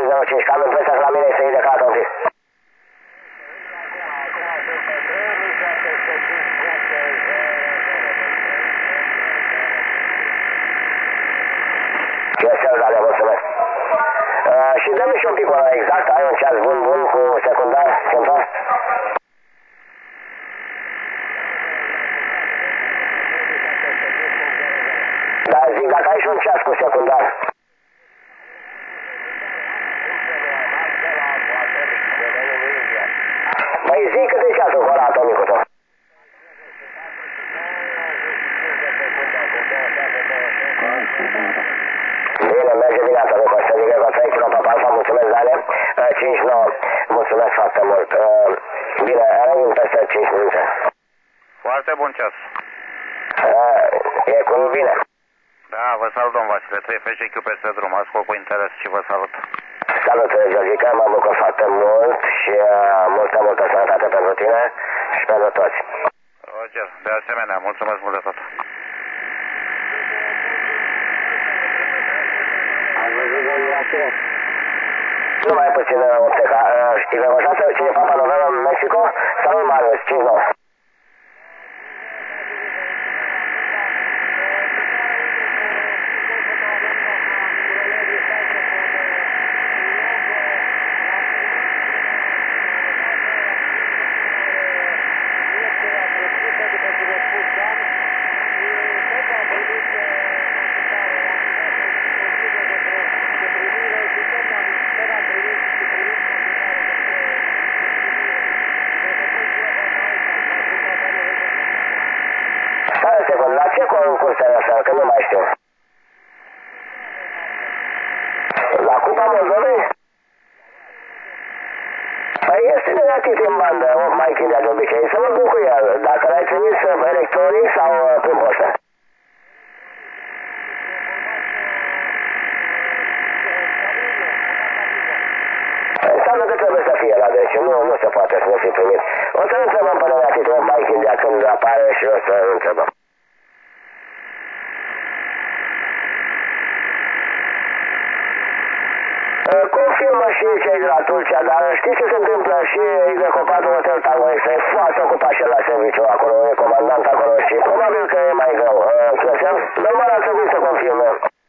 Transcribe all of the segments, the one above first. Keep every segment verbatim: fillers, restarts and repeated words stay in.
zero cinci, cam în presă la mine să iei de calată un pic. Ce să dale, mulțumesc. Uh, și dă-mi și un pic exact, ai un ceas bun, bun cu secundar, central? Da, zic, dacă ai și un ceas cu secundar. Păi zi cât e ceasul cu ăla atomicul tău. Bine, merge din asta, după să zic că trei kilo Papa Alfa, mulțumesc, Dale. cinci nouă, mulțumesc foarte mult. Bine, rămân peste cinci minute. Foarte bun ceas. E cu bine. Da, vă salut, domn Vasile, trei F C Q peste drum, ascult cu interes și vă salut. Salut, Georgica, mă bucur foarte mult și uh, multă, multă sănătate pentru tine și pentru toți. Roger, de asemenea, mulțumesc mult de tot. Am văzut de Irakine. Nu mai puțin obseca. Știi, Vegoșată, cine Papa November în Mexico? Salut, Marius, cinci nouă. La ce concurs te referi? Că nu mai știu. La Cupa Moldovei? Păi este negativ în bandă, opt mai chindea de obicei, să mă duc cu el, dacă l-ai trimis electronic sau prin poștă. Înseamnă că trebuie să fie la deci, nu, nu se poate să nu fi primit. O să întrebăm pe negativ opt mai chindea când apare și o să întrebăm. Confirmă și cei de la Tulcea, dar știi ce se întâmplă? Și Ivecopatul Hotel Tango este foarte ocupat și el la serviciu acolo, e comandant acolo și probabil că e mai greu. Clăsel, normal ar trebui să confirme.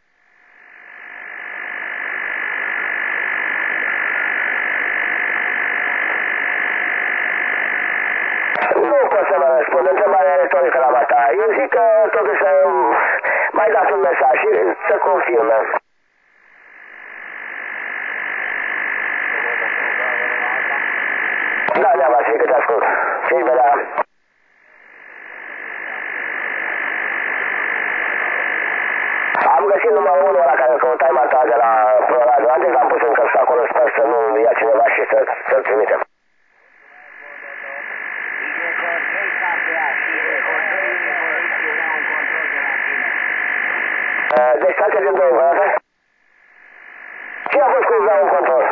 Nu pot să mă răspund, întrebarea retorică la mata. Eu zic că totuși mai dat un mesaj și să confirme. Da, ne-am azi, că te ascult. Ce-i vedea? Am găsit numărul unu ăla care căutai mata de la ProRadio. Antes l-am pus în căsă acolo, sper să nu ia cineva și să, să-l trimitem. Deci toate din două, vă ce a fost cu vreau un control?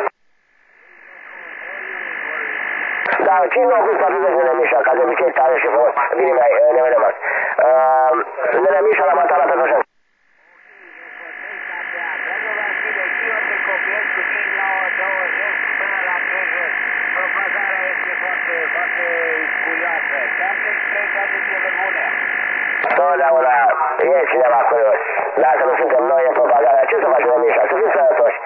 Da, cinci nouă cu patruzeci Nene Mișa, ca de obicei tare și frumos. Bine, mai, ne vedem azi. Uh, Nene Mișa la Matala Petroșeni. Totdeauna e cineva curios. Dacă nu suntem noi, e propagarea. Ce să faci, Nene Mișa? Să fim sănătoși.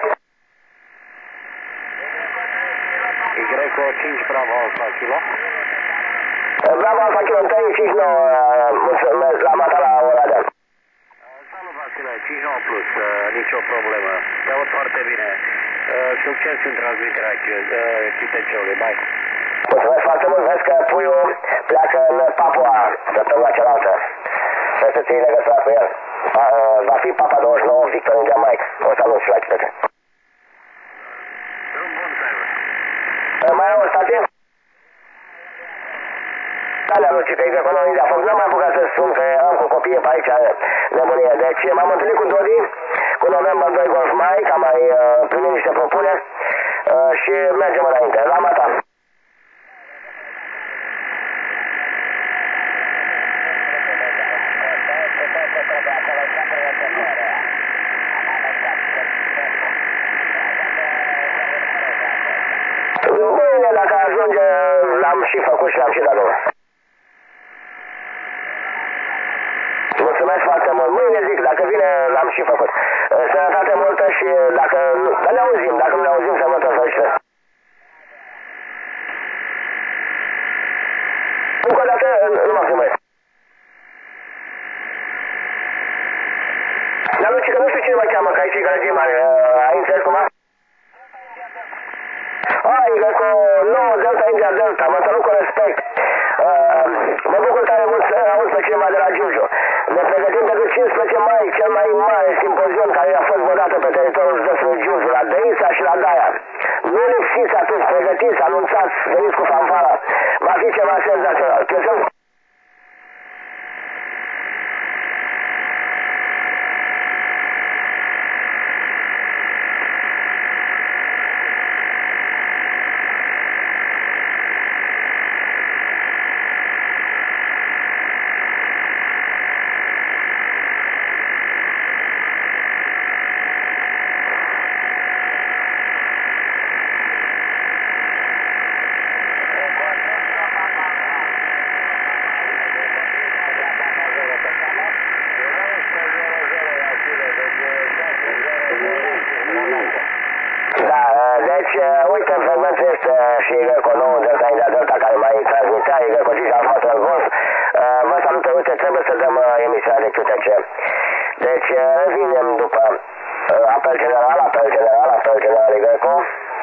Y cinci Bravo Alfa Kilo. Bravo Alfa Kilo, întâi cinci nouă, mulțumesc, la Matala Oradea. Salut, Vasile, cinci nouă plus, uh, nicio problemă. Te aud foarte bine. Uh, succes în transmiterea Q T C-ului, bye. Mulțumesc foarte mult, vezi că puiul pleacă în Papua, săptămâna cealaltă. Să se ții legătura cu el. Va fi Papa douăzeci și nouă, Victor în Jamaica. O să anunț și la Chitete. Mai am o stație? Da, le-am luat pe acolo, de-a fost, n-am mai apucat să sun, că am cu copiii pe aici, nebunie. Deci m-am întâlnit cu Dodi, cu November doi Golf Mike, am mai uh, primit niște propuneri uh, și mergem înainte. La Mata. și făcut și l-am și dat drumul. Mulțumesc foarte mult. Mâine zic, dacă vine, l-am și făcut. Sănătate multă și dacă nu, dar ne auzim, dacă nu ne auzim, să multă felicitări. Încă o dată, nu mă filmez. Dar Luci, că nu știu cine mă cheamă, că aici e gălăgie mare. Ai înțeles cum a? Ai, că cu nouă Delta India Delta, mă salut cu respect. Uh, mă bucur tare mult să auzi pe cineva de la Giurgiu. Ne pregătim pentru cincisprezece mai, cel mai mare simpozion care a fost vădată pe teritoriul județului Giurgiu, la Dăița și la Daia. Nu lipsiți atunci, pregătiți, anunțați, veniți cu fanfara. Va fi ceva senzațional. Chesăm? Uite, în fragment este și cu nouă Delta India Delta care mai transmitea, cu Giga Alfa Golf. Vă salută, uite, trebuie să dăm emisiunea de Q T C. Deci, revenim după apel general, apel general, apel general Igreco.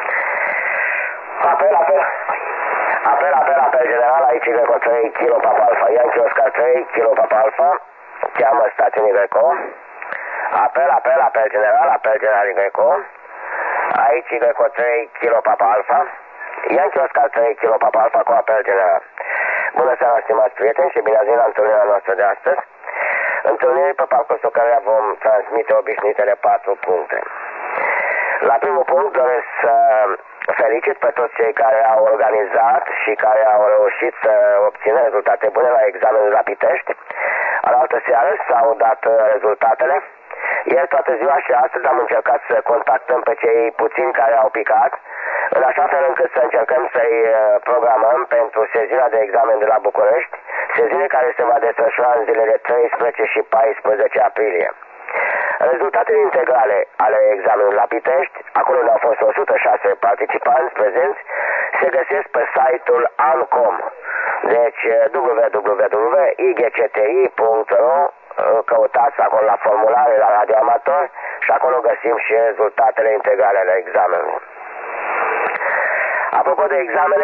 Apel, apel. Apel, apel, apel general, aici Igreco trei, Kilo Papa Alfa. Yankee Oscar trei, Kilo Papa Alfa. Cheamă stațiune Igreco. Apel, apel, apel general, apel general Igreco. Aici Igreco trei, Kilo Papa Alfa. Yankee Oscar trei, Kilo Papa Alfa cu apel general. Bună seara, stimați prieteni, și bine ați venit la întâlnirea noastră de astăzi. Întâlniri pe parcursul căreia vom transmite obișnuitele patru puncte. La primul punct doresc să felicit pe toți cei care au organizat și care au reușit să obțină rezultate bune la examenul la Pitești. Alaltă seară s-au dat rezultatele. Ieri toată ziua și astăzi am încercat să contactăm pe cei puțini care au picat, în așa fel încât să încercăm să-i programăm pentru sesiunea de examen de la București, sesiune care se va desfășura în zilele treisprezece și paisprezece aprilie. Rezultatele integrale ale examenului la Pitești, acolo unde au fost o sută șase participanți prezenți, se găsesc pe site-ul ANCOM. Deci w w w punct i g c t i punct r o, căutați acolo la formulare la radioamator și acolo găsim și rezultatele integrale ale examenului. Apropo de examene,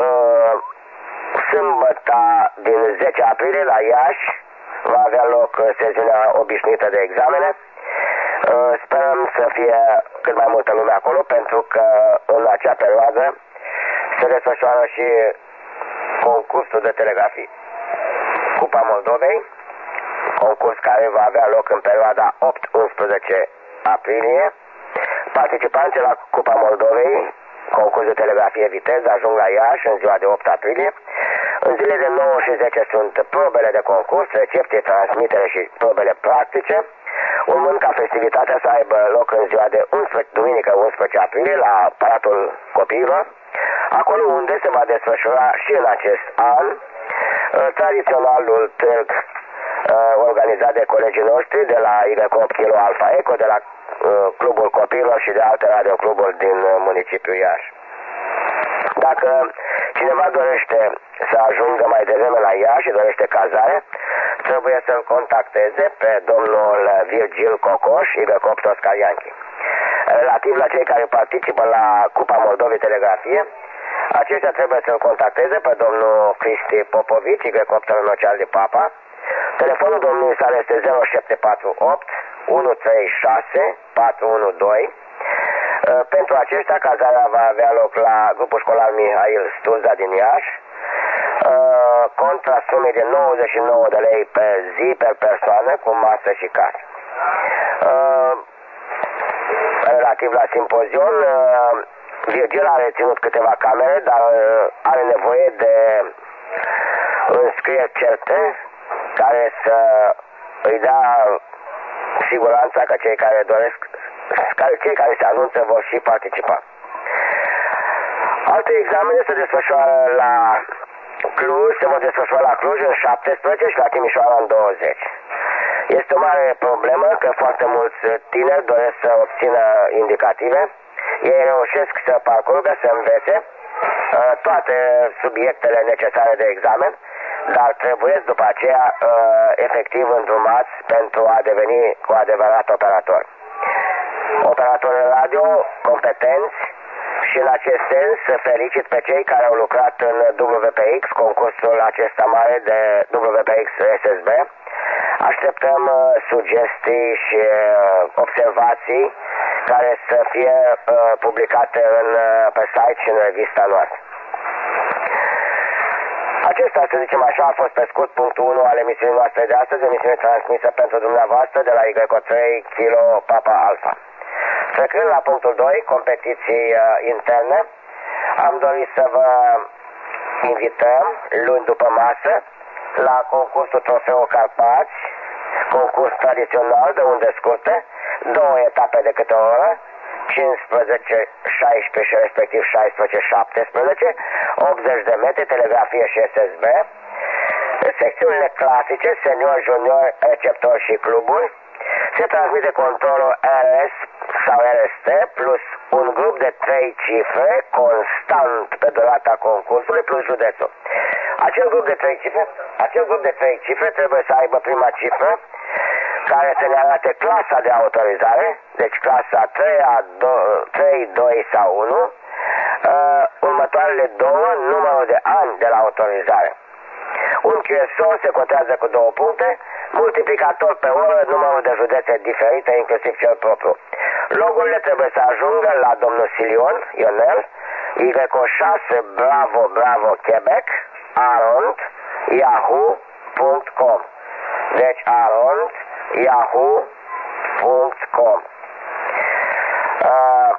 sâmbătă din zece aprilie la Iași va avea loc sesiunea obișnuită de examene. Sperăm să fie cât mai multă lume acolo, pentru că în acea perioadă se desfășoară și concursul de telegrafie Cupa Moldovei, concurs care va avea loc în perioada opt unsprezece aprilie. Participanții la Cupa Moldovei, concurs de telegrafie viteză, ajung la Iași în ziua de opt aprilie. În zilele de nouă și zece sunt probele de concurs, recepție, transmitere și probele practice, urmând ca festivitatea să aibă loc în ziua de unsprezece, duminică unsprezece aprilie la Palatul Copiilor, acolo unde se va desfășura și în acest an tradiționalul târg organizat de colegii noștri de la Igreco opt Kilo Alfa Eco, de la Clubul Copiilor și de alte radiocluburi din municipiul Iași. Dacă cineva dorește să ajungă mai devreme la Iași și dorește cazare, trebuie să-l contacteze pe domnul Virgil Cocoș, Igreco opt Oscar Yankee. Relativ la cei care participă la Cupa Moldovei Telegrafie, aceștia trebuie să-l contacteze pe domnul Cristi Popovici, Igreco opt Rănoceal de Papa. Telefonul domnului sale este zero șapte patru opt unu trei șase patru unu doi. Pentru aceștia, cazarea va avea loc la grupul școlar Mihail Sturza din Iași, contra sumei de nouăzeci și nouă de lei pe zi, per persoană, cu masă și casă. Relativ la simpozion, Virgil a reținut câteva camere, dar are nevoie de înscrieri certe care să îi dea siguranța că cei care doresc, care, cei care se anunță vor și participa. Alte examene se desfășoară la Cluj se vor desfășura la Cluj în șaptesprezece și la Timișoara în douăzeci. Este o mare problemă că foarte mulți tineri doresc să obțină indicative. Ei reușesc să parcurgă, să învețe toate subiectele necesare de examen, dar trebuie după aceea efectiv îndrumați pentru a deveni cu adevărat operator. Operatori radio competenți și în acest sens felicit pe cei care au lucrat în W P X, concursul acesta mare de W P X S S B. Așteptăm sugestii și observații care să fie publicate în, pe site și în revista noastră. Acesta, să zicem așa, a fost pe scurt punctul unu al emisiunii noastre de astăzi, emisiune transmisă pentru dumneavoastră de la Y trei Kilo Papa Alpha. Trecând la punctul doi, competiții uh, interne, am dorit să vă invităm luni după masă la concursul Trofeu Carpați, concurs tradițional de unde scurte, două etape de câte o oră, cincisprezece, șaisprezece și respectiv șaisprezece șaptesprezece, optzeci de metri, telegrafie și S S B, secțiunile clasice, senior, junior, receptor și cluburi. Se transmite controlul R S sau R S T plus un grup de trei cifre constant pe durata concursului plus județul. Acel grup de trei cifre, acel grup de trei cifre trebuie să aibă prima cifră care să ne arate clasa de autorizare, deci clasa trei, doi sau unu, uh, următoarele două, numărul de ani de la autorizare. Un Q S O se cotează cu două puncte, multiplicator pe oră, numărul de județe diferite, inclusiv cel propriu. Logurile trebuie să ajungă la domnul Silion, Ionel, Y șase Bravo Bravo Quebec, arond, yahoo punct com. Deci arond, yahoo punct com. Uh,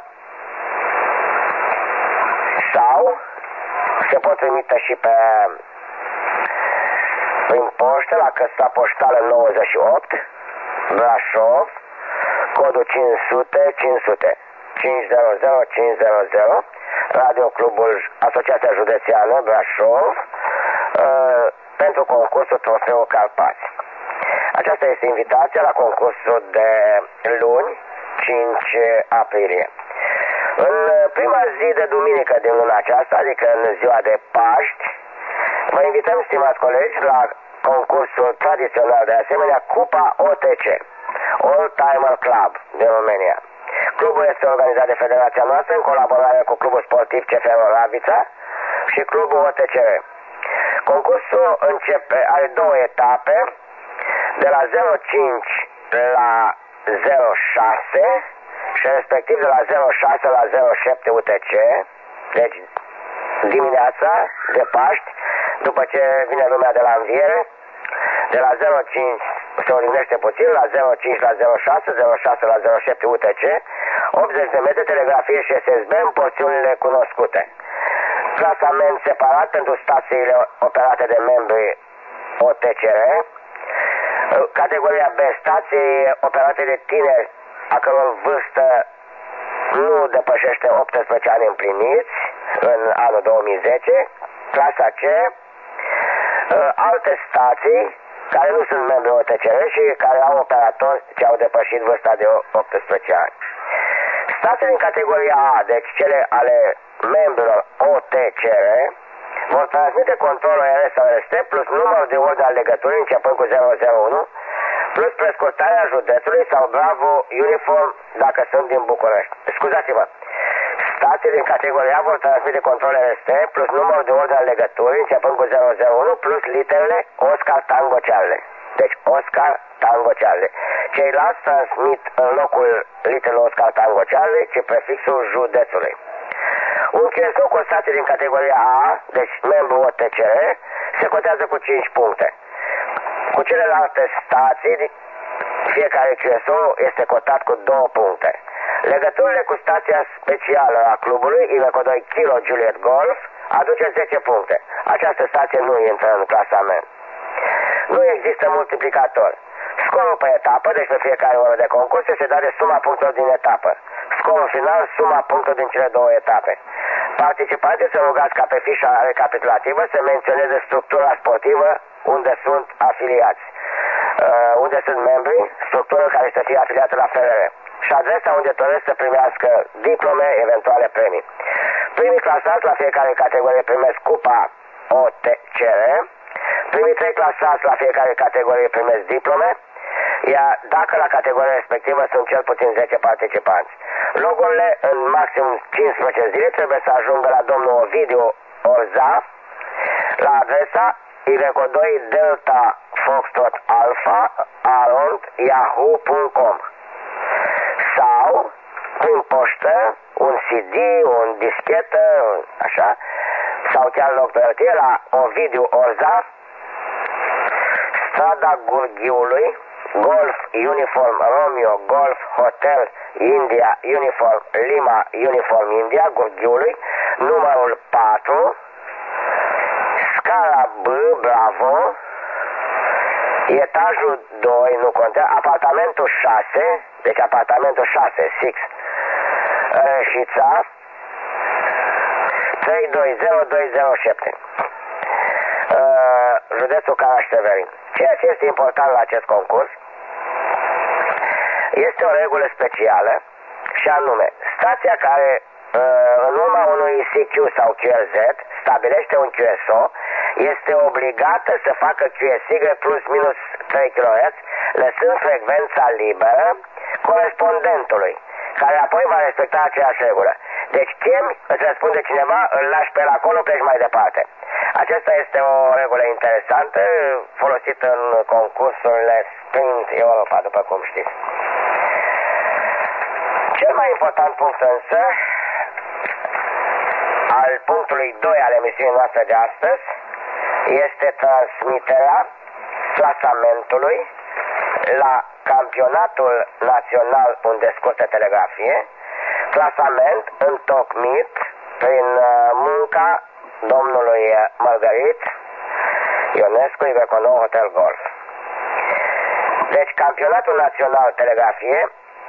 sau se pot trimite și pe prin poștă la căsuța poștală nouăzeci și opt, Brașov, codul cinci sute cinci sute, cinci zero zero cinci zero zero, Radio Clubul Asociația Județeană Brașov, uh, pentru concursul Trofeu Carpați. Aceasta este invitația la concursul de luni, cinci aprilie. În prima zi de duminică din luna aceasta, adică în ziua de Paști, vă invităm, stimați colegi, la concursul tradițional de asemenea Cupa O T C, All Timer Club din România. Clubul este organizat de federația noastră în colaborare cu Clubul Sportiv C F R Ravița și Clubul O T C R. Concursul începe, are două etape, de la zero cinci la zero șase și respectiv de la zero șase la zero șapte U T C, deci dimineața de Paști, după ce vine lumea de la înviere, de la zero cinci se odihnește puțin, la zero cinci la zero șase, zero șase la zero șapte U T C, optzeci de metri, telegrafie și S S B în porțiunile cunoscute. Clasament separat pentru stațiile operate de membri O T C R, categoria B, stații operate de tineri a căror vârstă nu depășește optsprezece ani împliniți în anul două mii zece, clasa C, alte stații care nu sunt membri O T C R și care au operatori ce au depășit vârsta de optsprezece ani. Stațiile în categoria A, deci cele ale membrilor O T C R, vor transmite controlul R S sau R S T plus numărul de ori al legăturii începând cu zero zero unu plus prescurtarea județului sau Bravo Uniform dacă sunt din București. Scuzați-vă. Stații din categoria A vor transmite control R S T plus numărul de ori al legăturii începând cu zero zero unu plus literele Oscar Tango Charlie. Deci Oscar Tango Charlie. Ceilalți transmit în locul literele Oscar Tango Charlie ci prefixul județului. Un Q S O cu stații din categoria A, deci membru O T C R, se cotează cu cinci puncte. Cu celelalte stații, fiecare Q S O este cotat cu două puncte. Legăturile cu stația specială a clubului, Y doi Kilo Juliet Golf, aduce zece puncte. Această stație nu intră în clasament. Nu există multiplicator. Scorul pe etapă, deci pe fiecare oră de concurs, se dă de suma punctelor din etapă. Scorul final, suma punctelor din cele două etape. Participanții se rugați ca pe fișa recapitulativă să menționeze structura sportivă unde sunt afiliați, uh, unde sunt membri, structură care să fie afiliată la F R R și adresa unde doresc să primească diplome, eventuale premii. Primii clasați la fiecare categorie primesc cupa O T C R, primii trei clasați la fiecare categorie primesc diplome, iar dacă la categoria respectivă sunt cel puțin zece participanți. Logurile în maxim cincisprezece zile trebuie să ajungă la domnul Ovidiu Orza la adresa Y doi Delta Foxtrot Alpha arond yahoo punct com sau prin poștă un C D, un dischetă, așa, sau chiar loc pe hârtie la Ovidiu Orza, strada Gurghiului, Golf Uniform Romeo Golf Hotel India Uniform Lima Uniform India, Gurghiului, numărul patru, scala B, Bravo, etajul doi, nu contează, apartamentul șase, deci apartamentul șase, șase, Reșița, trei doi zero doi zero șapte, uh, județul Caraș-Severin. Ceea ce este important la acest concurs este o regulă specială și anume, stația care în urma unui C Q sau Q R Z stabilește un Q S O este obligată să facă Q S Y plus minus trei kilohertz, lăsând frecvența liberă corespondentului, care apoi va respecta aceeași regulă. Deci chemi, îți răspunde cineva, îl lași pe el acolo, pleci mai departe. Acesta este o regulă interesantă, folosită în concursurile Sprint Europa, după cum știți. Cel mai important punct însă, al punctului doi al emisiunii noastre de astăzi, este transmiterea clasamentului la campionatul național unde scurtă telegrafie, clasament întocmit prin munca domnului Mărgărit Ionescu, Y nouă Hotel Golf. Deci campionatul național telegrafie,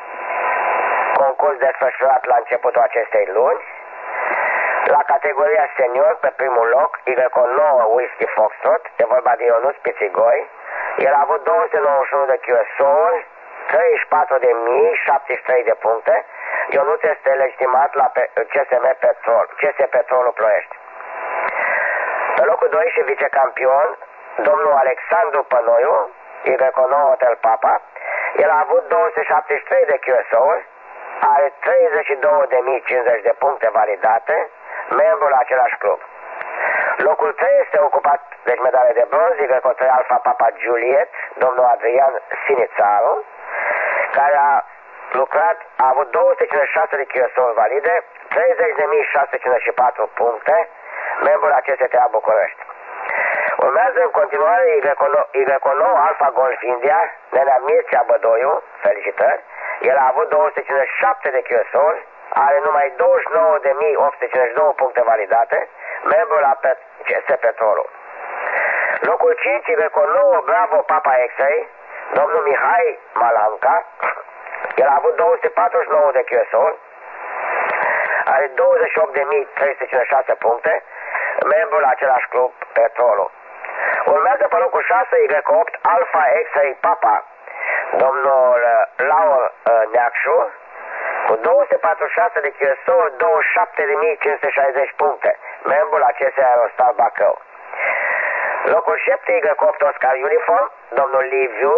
concurs desfășurat la începutul acestei luni, la categoria senior, pe primul loc, Y nouă Whisky Foxtrot, e vorba de Ionuț Pițigoi. El a avut două sute nouăzeci și unu de Q S O-uri, treizeci și patru de mii șaptezeci și trei de puncte. Ionuț este legitimat la C S M Petrol, C S Petrolul Ploiești. Pe locul doi și vicecampion, domnul Alexandru Pănoiu, Y nouă Hotel Papa. El a avut două sute șaptezeci și trei de Q S O-uri, are treizeci și două de mii cincizeci de puncte validate, membru la același club. Locul trei este ocupat, deci medalie de bronz, Y trei Alfa Papa Juliet, domnul Adrian Sinițaru, care a lucrat, a avut două sute cincizeci și șase de Q S O-uri valide, treizeci de mii șase sute cincizeci și patru puncte, membru la C S T A București. Urmează în continuare Y nouă Alfa Golf India, nenea Mircea Bădoiu, felicitări. El a avut două sute cincizeci și șapte de Q S O-uri, are numai douăzeci și nouă de mii opt sute cincizeci și două puncte validate, membru la C S Petrolul. Locul cinci, Y nouă Bravo Papa X-Ray, domnul Mihai Malanca. El a avut două sute patruzeci și nouă de Q S O-uri, are douăzeci și opt de mii trei sute cincizeci și șase puncte, membru la același club Petrolul. Urmează pe locul șase Y opt Alpha X-Ray Papa, domnul Laur Neacșu, cu două sute patruzeci și șase de Q S O-uri, douăzeci și șapte de mii cinci sute șaizeci puncte, membru la C S Aerostar Bacău. Locul șapte Y opt Oscar Uniform, domnul Liviu,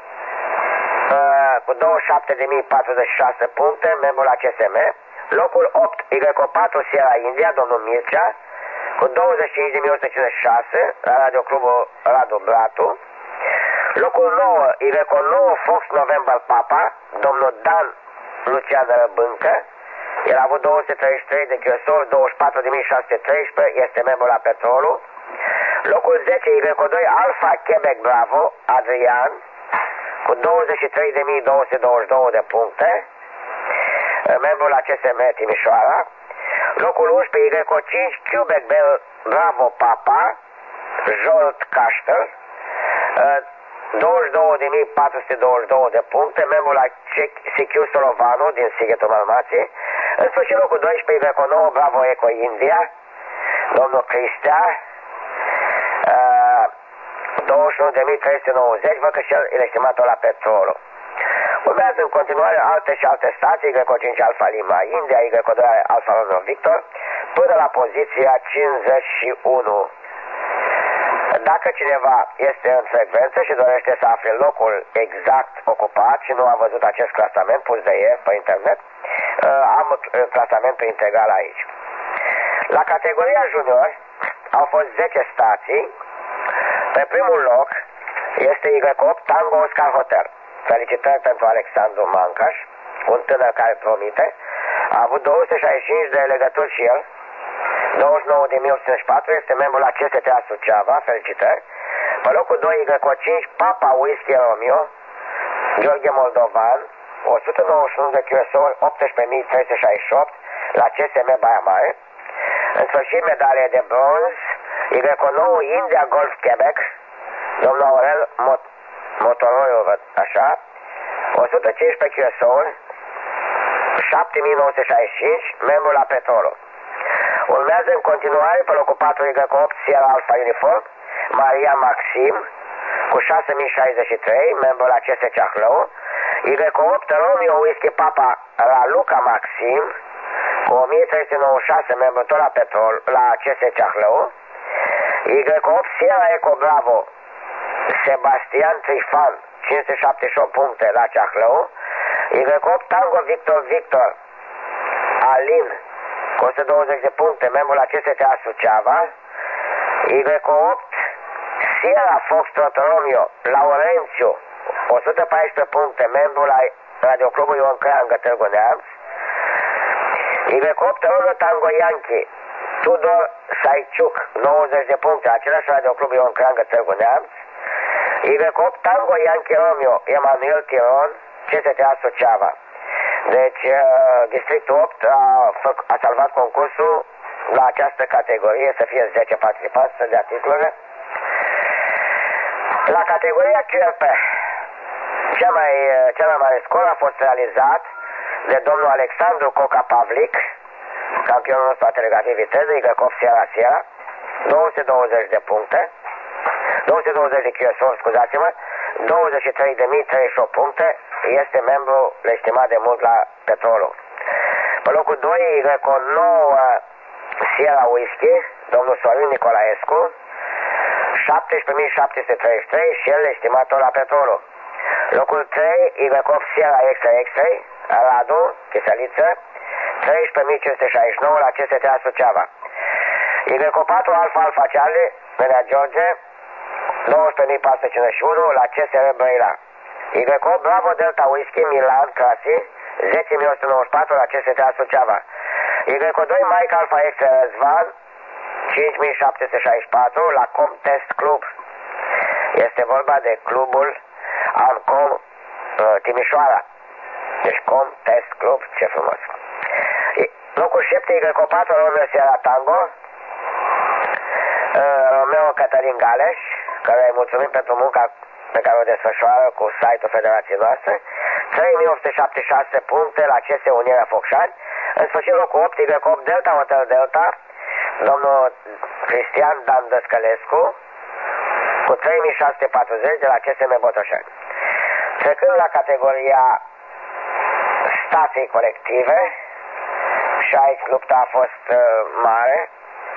cu douăzeci și șapte de mii patruzeci și șase puncte, membru la C S M. Locul opt Y patru Sierra India, domnul Mircea, cu douăzeci și cinci de mii o sută cincizeci și șase, la radioclubul Radu Bratu. Locul nouă Y nouă Fox November Papa, domnul Dan Lucian Răbâncă. El a avut două sute treizeci și trei de Q S O-uri, douăzeci și patru de mii șase sute treisprezece, este membru la Petrolul. Locul zece Y doi Alpha Quebec Bravo, Adrian, cu douăzeci și trei de mii două sute douăzeci și doi de puncte, membru la C S M Timișoara. Locul unsprezece Y cinci Quebec Bell Bravo Papa, Jolt Caștel, douăzeci și două de mii patru sute douăzeci și doi de puncte, membru la C Q Solovanu din Sighetul Dalmației. În sfârșit, locul doisprezece, Y nouă, Bravo Eco India, domnul Cristian, uh, douăzeci și unu de mii trei sute nouăzeci, văd că și el e estimatul la petrolul. Urmează în continuare alte și alte stații, Y cinci Alfa Lima India, Y doi Alfa Romeo Victor, până la poziția cincizeci și unu. Dacă cineva este în frecvență și dorește să afle locul exact ocupat și nu a văzut acest clasament pus de ieri pe internet, am clasamentul integral aici. La categoria junior au fost zece stații. Pe primul loc este Y opt Tango Oscar Hotel. Felicitări pentru Alexandru Mancaș, un tânăr care promite. A avut două sute șaizeci și cinci de legături și el, douăzeci și nouă de mii opt sute cincizeci și patru, este membru la C S T A Suceava, felicitări. Pe locul doi, Y cinci, Papa Whisky Romeo, Gheorghe Moldovan, o sută nouăzeci și unu de Q S O-uri, optsprezece mii trei sute șaizeci și opt, la C S M Baia Mare. În sfârșit, medalie de bronz, Y nouă, India Golf Quebec, domnul Aurel Mot Motoroiu, așa, o sută cincisprezece Q S O-uri, șapte mii nouă sute șaizeci și cinci, membru la petrolul. Urmează în continuare pe locul patru Y opt Sierra Alpha Uniform, Maria Maxim, cu șase mii șaizeci și trei, membru la C S Ceahlău, Y opt Romeo Whisky Papa Raluca Maxim, cu o mie trei sute nouăzeci și șase, membru tot la petrol, la C S Ceahlău, Y opt Sierra Eco Bravo Sebastian Trifan, cinci sute șaptezeci și opt puncte la Ceahlău, Y opt Tango Victor Victor Alin, cu o sută douăzeci de puncte, membru la C S T A Suceava, Y opt Sierra Foxtrot Romeo Laurențiu, o sută paisprezece puncte, membru la Radioclubul Ion Creangă Târgu Neamț, Y opt Romeo Tango Yankee Tudor Saiciuc, nouăzeci de puncte, același Radioclub Ion Creangă Târgu Neamț, Y opt Tango Yankee Romeo Emanuel Tiron, C S T A Suceava. Deci, districtul opt a, a salvat concursul la această categorie, să fie zece participanți, să dea titlurile. La categoria Q R P, cea mai, cea mai mare scor a fost realizat de domnul Alexandru Coca Pavlic, campionul nostru a telegrafiei viteză, Y opt Sierra Sierra, două sute douăzeci de puncte, două sute douăzeci de Q S O, scuzați-mă, douăzeci și trei de mii treizeci și opt puncte, este membru estimat de mult la petrolul. Pe locul doi, Y nouă Sierra Whisky, domnul Sorin Nicolaescu, șaptesprezece mii șapte sute treizeci și trei și el estimat la petrolul. Locul trei, Y opt Sierra Extra Extra, Radu, Chiseliță, treisprezece mii cinci sute șaizeci și nouă la C S T A Suceava. Y patru Alfa Alfa Charlie, Venea George, nouăsprezece mii patru sute cincizeci și unu la C S R Brăila. Y opt Bravo Delta Whisky, Milan, Crasi, zece mii o sută nouăzeci și patru la C S T A Suceava. Y doi Mike Alfa Extra Răzvan, cinci mii șapte sute șaizeci și patru la Comtest Club. Este vorba de clubul Ancom uh, Timișoara. Deci Comtest Club, ce frumos. Locul șapte, Y patru Romeo Sierra Tango, uh, Romeo Cătălin Galeș, care îi mulțumim pentru munca pe care o desfășoară cu site-ul federației noastre, trei mii opt sute șaptezeci și șase puncte la C S Unirea Focșani. În sfârșit, locul opt, Y opt Delta Hotel Delta, domnul Cristian Dan Dăscălescu, cu trei mii șase sute patruzeci de la C S M Botoșani. Trecând la categoria stații colective, și aici lupta a fost uh, mare,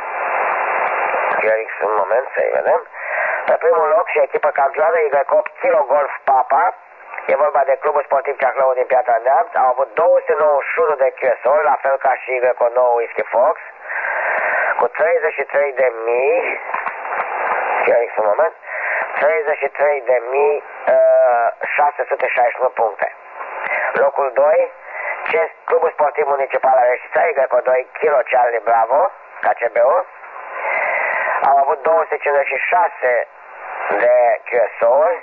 chiar un moment să-i vedem. Pe primul loc și echipă campioană Y opt Kilo Golf Papa, e vorba de Clubul Sportiv Ceahlău din Piatra Neamț, au avut două sute nouăzeci și unu de Q S O, la fel ca și Y nouă Whisky Fox, cu treizeci și trei de mii, chiar un moment, treizeci și trei de mii șase sute șaizeci și unu puncte. Locul doi, Clubul Sportiv Municipal Reșița, Y doi Kilo Charlie Bravo, K C B O, au avut două sute cincizeci și șase de Q S O-uri,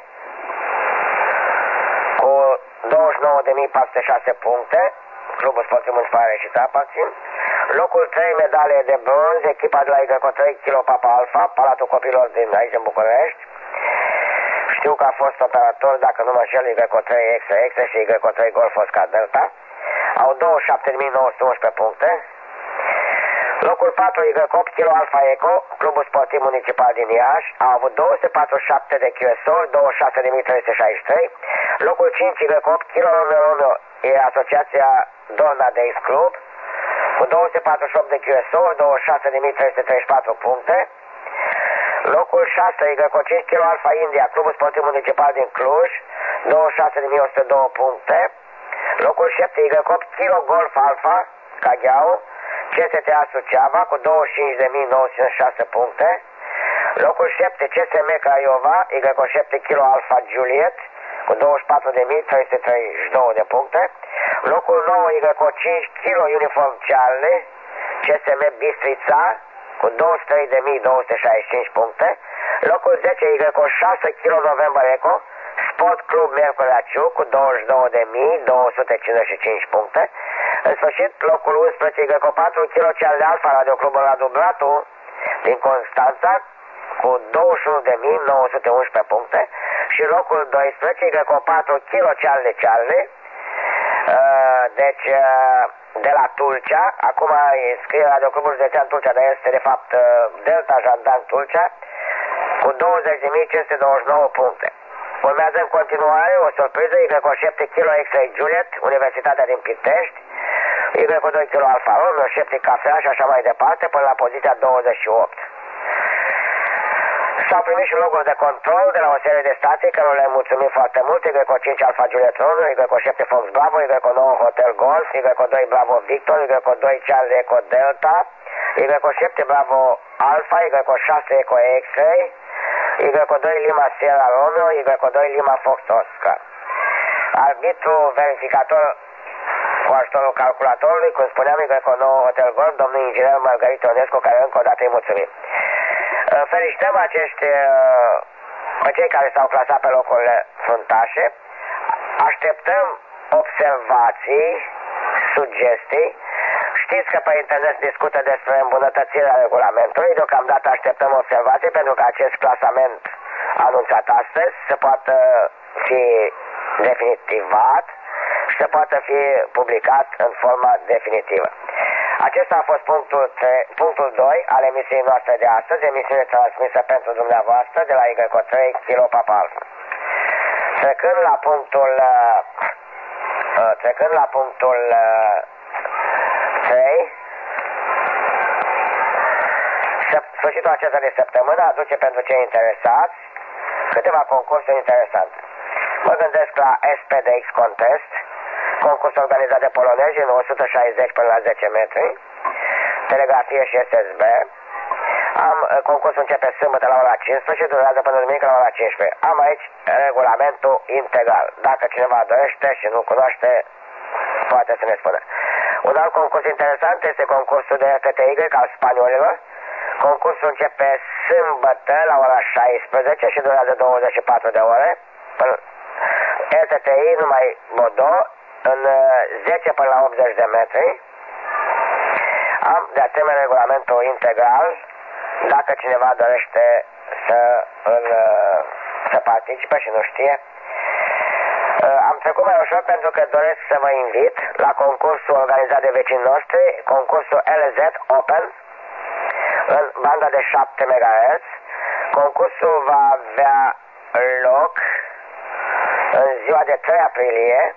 cu douăzeci și nouă de mii patru sute șase puncte, Clubul Sportiv Municipal Reșița aparțin. Locul trei, medalie de bronz, echipa de la Y trei Kilo Papa Alpha, Palatul Copilor din aici în București. Știu că a fost operator, dacă nu mă înșel, Y trei Extra Extra și Y trei Golf Oscar Delta. au douăzeci și șapte de mii nouă sute unsprezece puncte. Locul patru, Y opt, Kilo Alfa Eco, Clubul Sportiv Municipal din Iași, a avut două sute patruzeci și șapte de Q S-uri, douăzeci și șase de mii trei sute șaizeci și trei. Locul cinci, Y opt, Kilo Romeo Romeo, e Asociația Dorna Days Club, cu două sute patruzeci și opt de Q S-uri, douăzeci și șase de mii trei sute treizeci și patru puncte. Locul șase, Y cinci, Kilo Alfa India, Clubul Sportiv Municipal din Cluj, douăzeci și șase de mii o sută doi puncte. Locul șapte, Y opt, Kilo Golf Alfa, Cagheau, C S T A Suceava, cu douăzeci și cinci de mii nouă sute șase puncte. Locul șapte, C S M Craiova, Y șapte, Kilo Alfa Juliet, cu douăzeci și patru de mii trei sute treizeci și doi de puncte. Locul nouă, Y cinci, Kilo Uniform Charlie, C S M Bistrița, cu douăzeci și trei de mii două sute șaizeci și cinci puncte. Locul zece, Y șase, Kilo November Eco, Sport Club Mercuraciu, cu douăzeci și două de mii două sute cincizeci și cinci puncte. În sfârșit, locul unsprezece, Y patru, Kilo Charlie Alfa, Radio Clubul Radu Blatu, din Constanța, cu douăzeci și unu de mii nouă sute unsprezece puncte. Și locul doisprezece, Y patru, Kilo Charlie Charlie, uh, deci uh, de la Tulcea, acum scrie Radio Clubul Județean Tulcea, dar este de fapt uh, Delta Jandan Tulcea, cu douăzeci de mii cinci sute douăzeci și nouă puncte. Urmează în continuare o surpriză, Y șapte, Kilo X-Ray Juliet, Universitatea din Pitești, Y doi, Kilo Alfa Romeo, șapte Cafea și așa mai departe, până la poziția douăzeci și opt. S-au primit și loguri de control de la o serie de stații, care le mulțumim foarte mult, Y cinci Alfa Juliet Romeo, Y șapte Fox Bravo, Y nouă Hotel Golf, Y doi Bravo Victor, Y doi Charlie Eco Delta, Y șapte Bravo Alfa, Y șase Eco X-Ray, Y doi Lima Sierra Romeo, Y doi Lima Fox Oscar. Arbitru verificator cu ajutorul calculatorului, cum spuneam, Y nouă Hotel Golf, domnul inginer Margarita Onescu, care încă o dată îi mulțumim. Felicităm acești, pe cei care s-au clasat pe locurile fruntașe. Așteptăm observații, sugestii. Știți că pe internet discută despre îmbunătățirea regulamentului. Deocamdată așteptăm observații pentru că acest clasament anunțat astăzi se poate fi definitivat și se poate fi publicat în forma definitivă. Acesta a fost punctul, trei, punctul doi al emisiunii noastre de astăzi, emisiune transmisă pentru dumneavoastră de la Y trei Kilo Papa Alfa. Trecând la punctul uh, trecând la punctul uh, trei, sfârșitul acesta de săptămână aduce pentru cei interesați câteva concursuri interesante. Mă gândesc la S P D X Contest, concurs organizat de polonezi în o sută șaizeci până la zece metri, telegrafie și S S B. Am, concursul începe sâmbătă la ora cincisprezece, durează până duminică la ora cincisprezece. Am aici regulamentul integral. Dacă cineva dorește și nu cunoaște, poate să ne spună. Un alt concurs interesant este concursul de R T T Y al spaniolilor. Concursul începe sâmbătă la ora șaisprezece și durează douăzeci și patru de ore. R T T I numai Bodo, în zece până la optzeci de metri. Am de asemenea regulamentul integral, dacă cineva dorește să, îl, să participe și nu știe. Am trecut mai ușor pentru că doresc să vă invit la concursul organizat de vecinii noștri, concursul L Z Open, în banda de șapte megahertz. Concursul va avea loc în ziua de trei aprilie,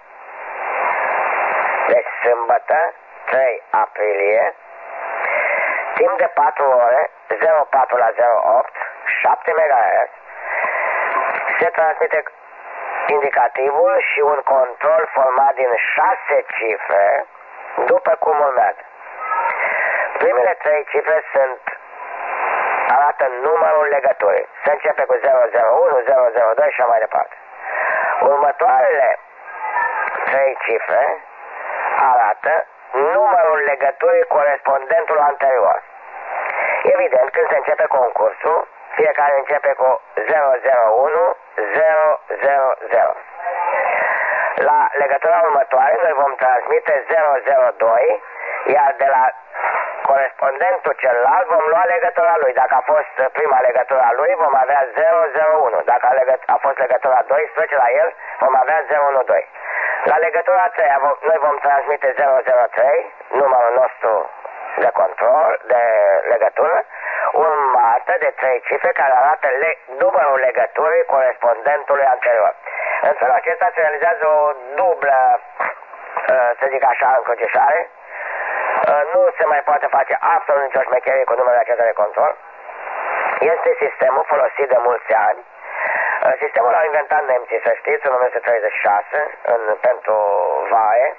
deci sâmbătă, trei aprilie, timp de patru ore, zero patru la zero opt, șapte megahertz, se transmite indicativul și un control format din șase cifre, după cum urmează. Primele trei cifre sunt, arată numărul legăturii. Se începe cu zero zero unu, zero zero doi și așa mai departe. Următoarele trei cifre arată numărul legăturii corespondentul anterior. Evident, când se începe concursul, fiecare începe cu zero zero unu, zero zero zero. La legătura următoare noi vom transmite zero zero doi, iar de la corespondentul celălalt vom lua legătura lui. Dacă a fost prima legătura lui, vom avea zero zero unu. Dacă a fost legătura doisprezece la el, vom avea zero unu doi. La legătura a treia, noi vom transmite zero zero trei, numărul nostru de control, de legătură, urmată de trei cifre care arată le numărul legăturii corespondentului anterior. În felul acesta se realizează o dublă, să zic așa, încrucișare. Nu se mai poate face absolut nicio șmecherie cu numărul acesta de control. Este sistemul folosit de mulți ani. Sistemul l-au inventat nemții, să știți, în o mie nouă sute treizeci și șase, în, pentru vaie.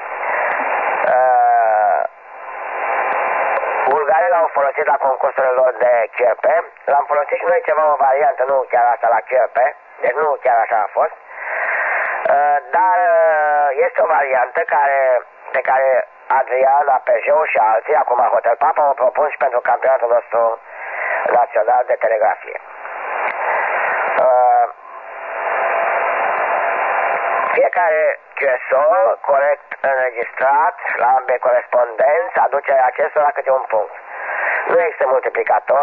Uh, Bulgarii l-au folosit la concursurile lor de chirpe. L-am folosit și noi ceva, o variantă, nu chiar asta la chirpe, deci nu chiar așa a fost. Uh, dar uh, este o variantă care, pe care Adrian, Apejeu și alții, acum Hotel Papa, o propun și pentru campionatul nostru național de telegrafie. Uh, fiecare Q S O corect înregistrat la ambele corespondenți aduce acestora câte un punct. Nu există multiplicator.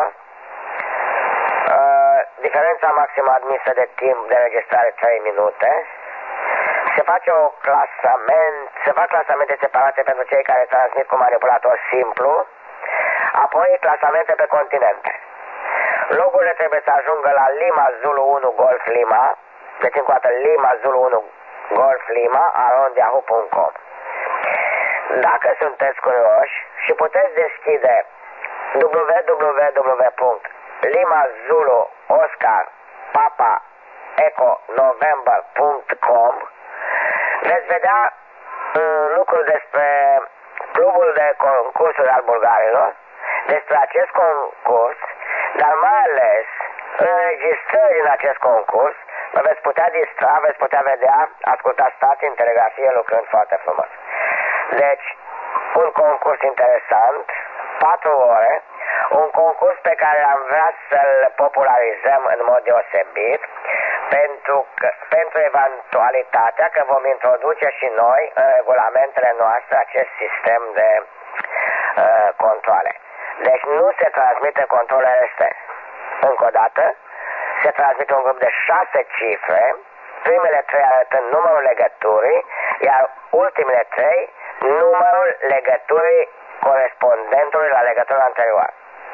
Uh, diferența maximă admisă de timp de înregistrare trei minute. Se face o clasament, se fac clasamente separate pentru cei care transmit cu manipulator simplu, apoi clasamente pe continente. Logurile trebuie să ajungă la Lima Zulu unu Golf Lima, deci încă o dată Lima Zulu unu Golf Lima, arond yahoo punct com. Dacă sunteți curioși și puteți deschide w w w punct lima zulu oscar papa eco november punct com, veți vedea uh, lucruri despre clubul de concursuri al bulgarilor, despre acest concurs, dar mai ales înregistrări în acest concurs. Vă veți putea distra, veți putea vedea, asculta stații în telegrafie lucrând foarte frumos. Deci, un concurs interesant, patru ore, un concurs pe care am vrea să-l popularizăm în mod deosebit, pentru, că, pentru eventualitatea că vom introduce și noi în regulamentele noastre acest sistem de uh, controle. Deci nu se transmite controle este. Încă o dată, se transmite un grup de șase cifre, primele trei arătând numărul legăturii, iar ultimele trei numărul legăturii corespondentului la legătura anterioară.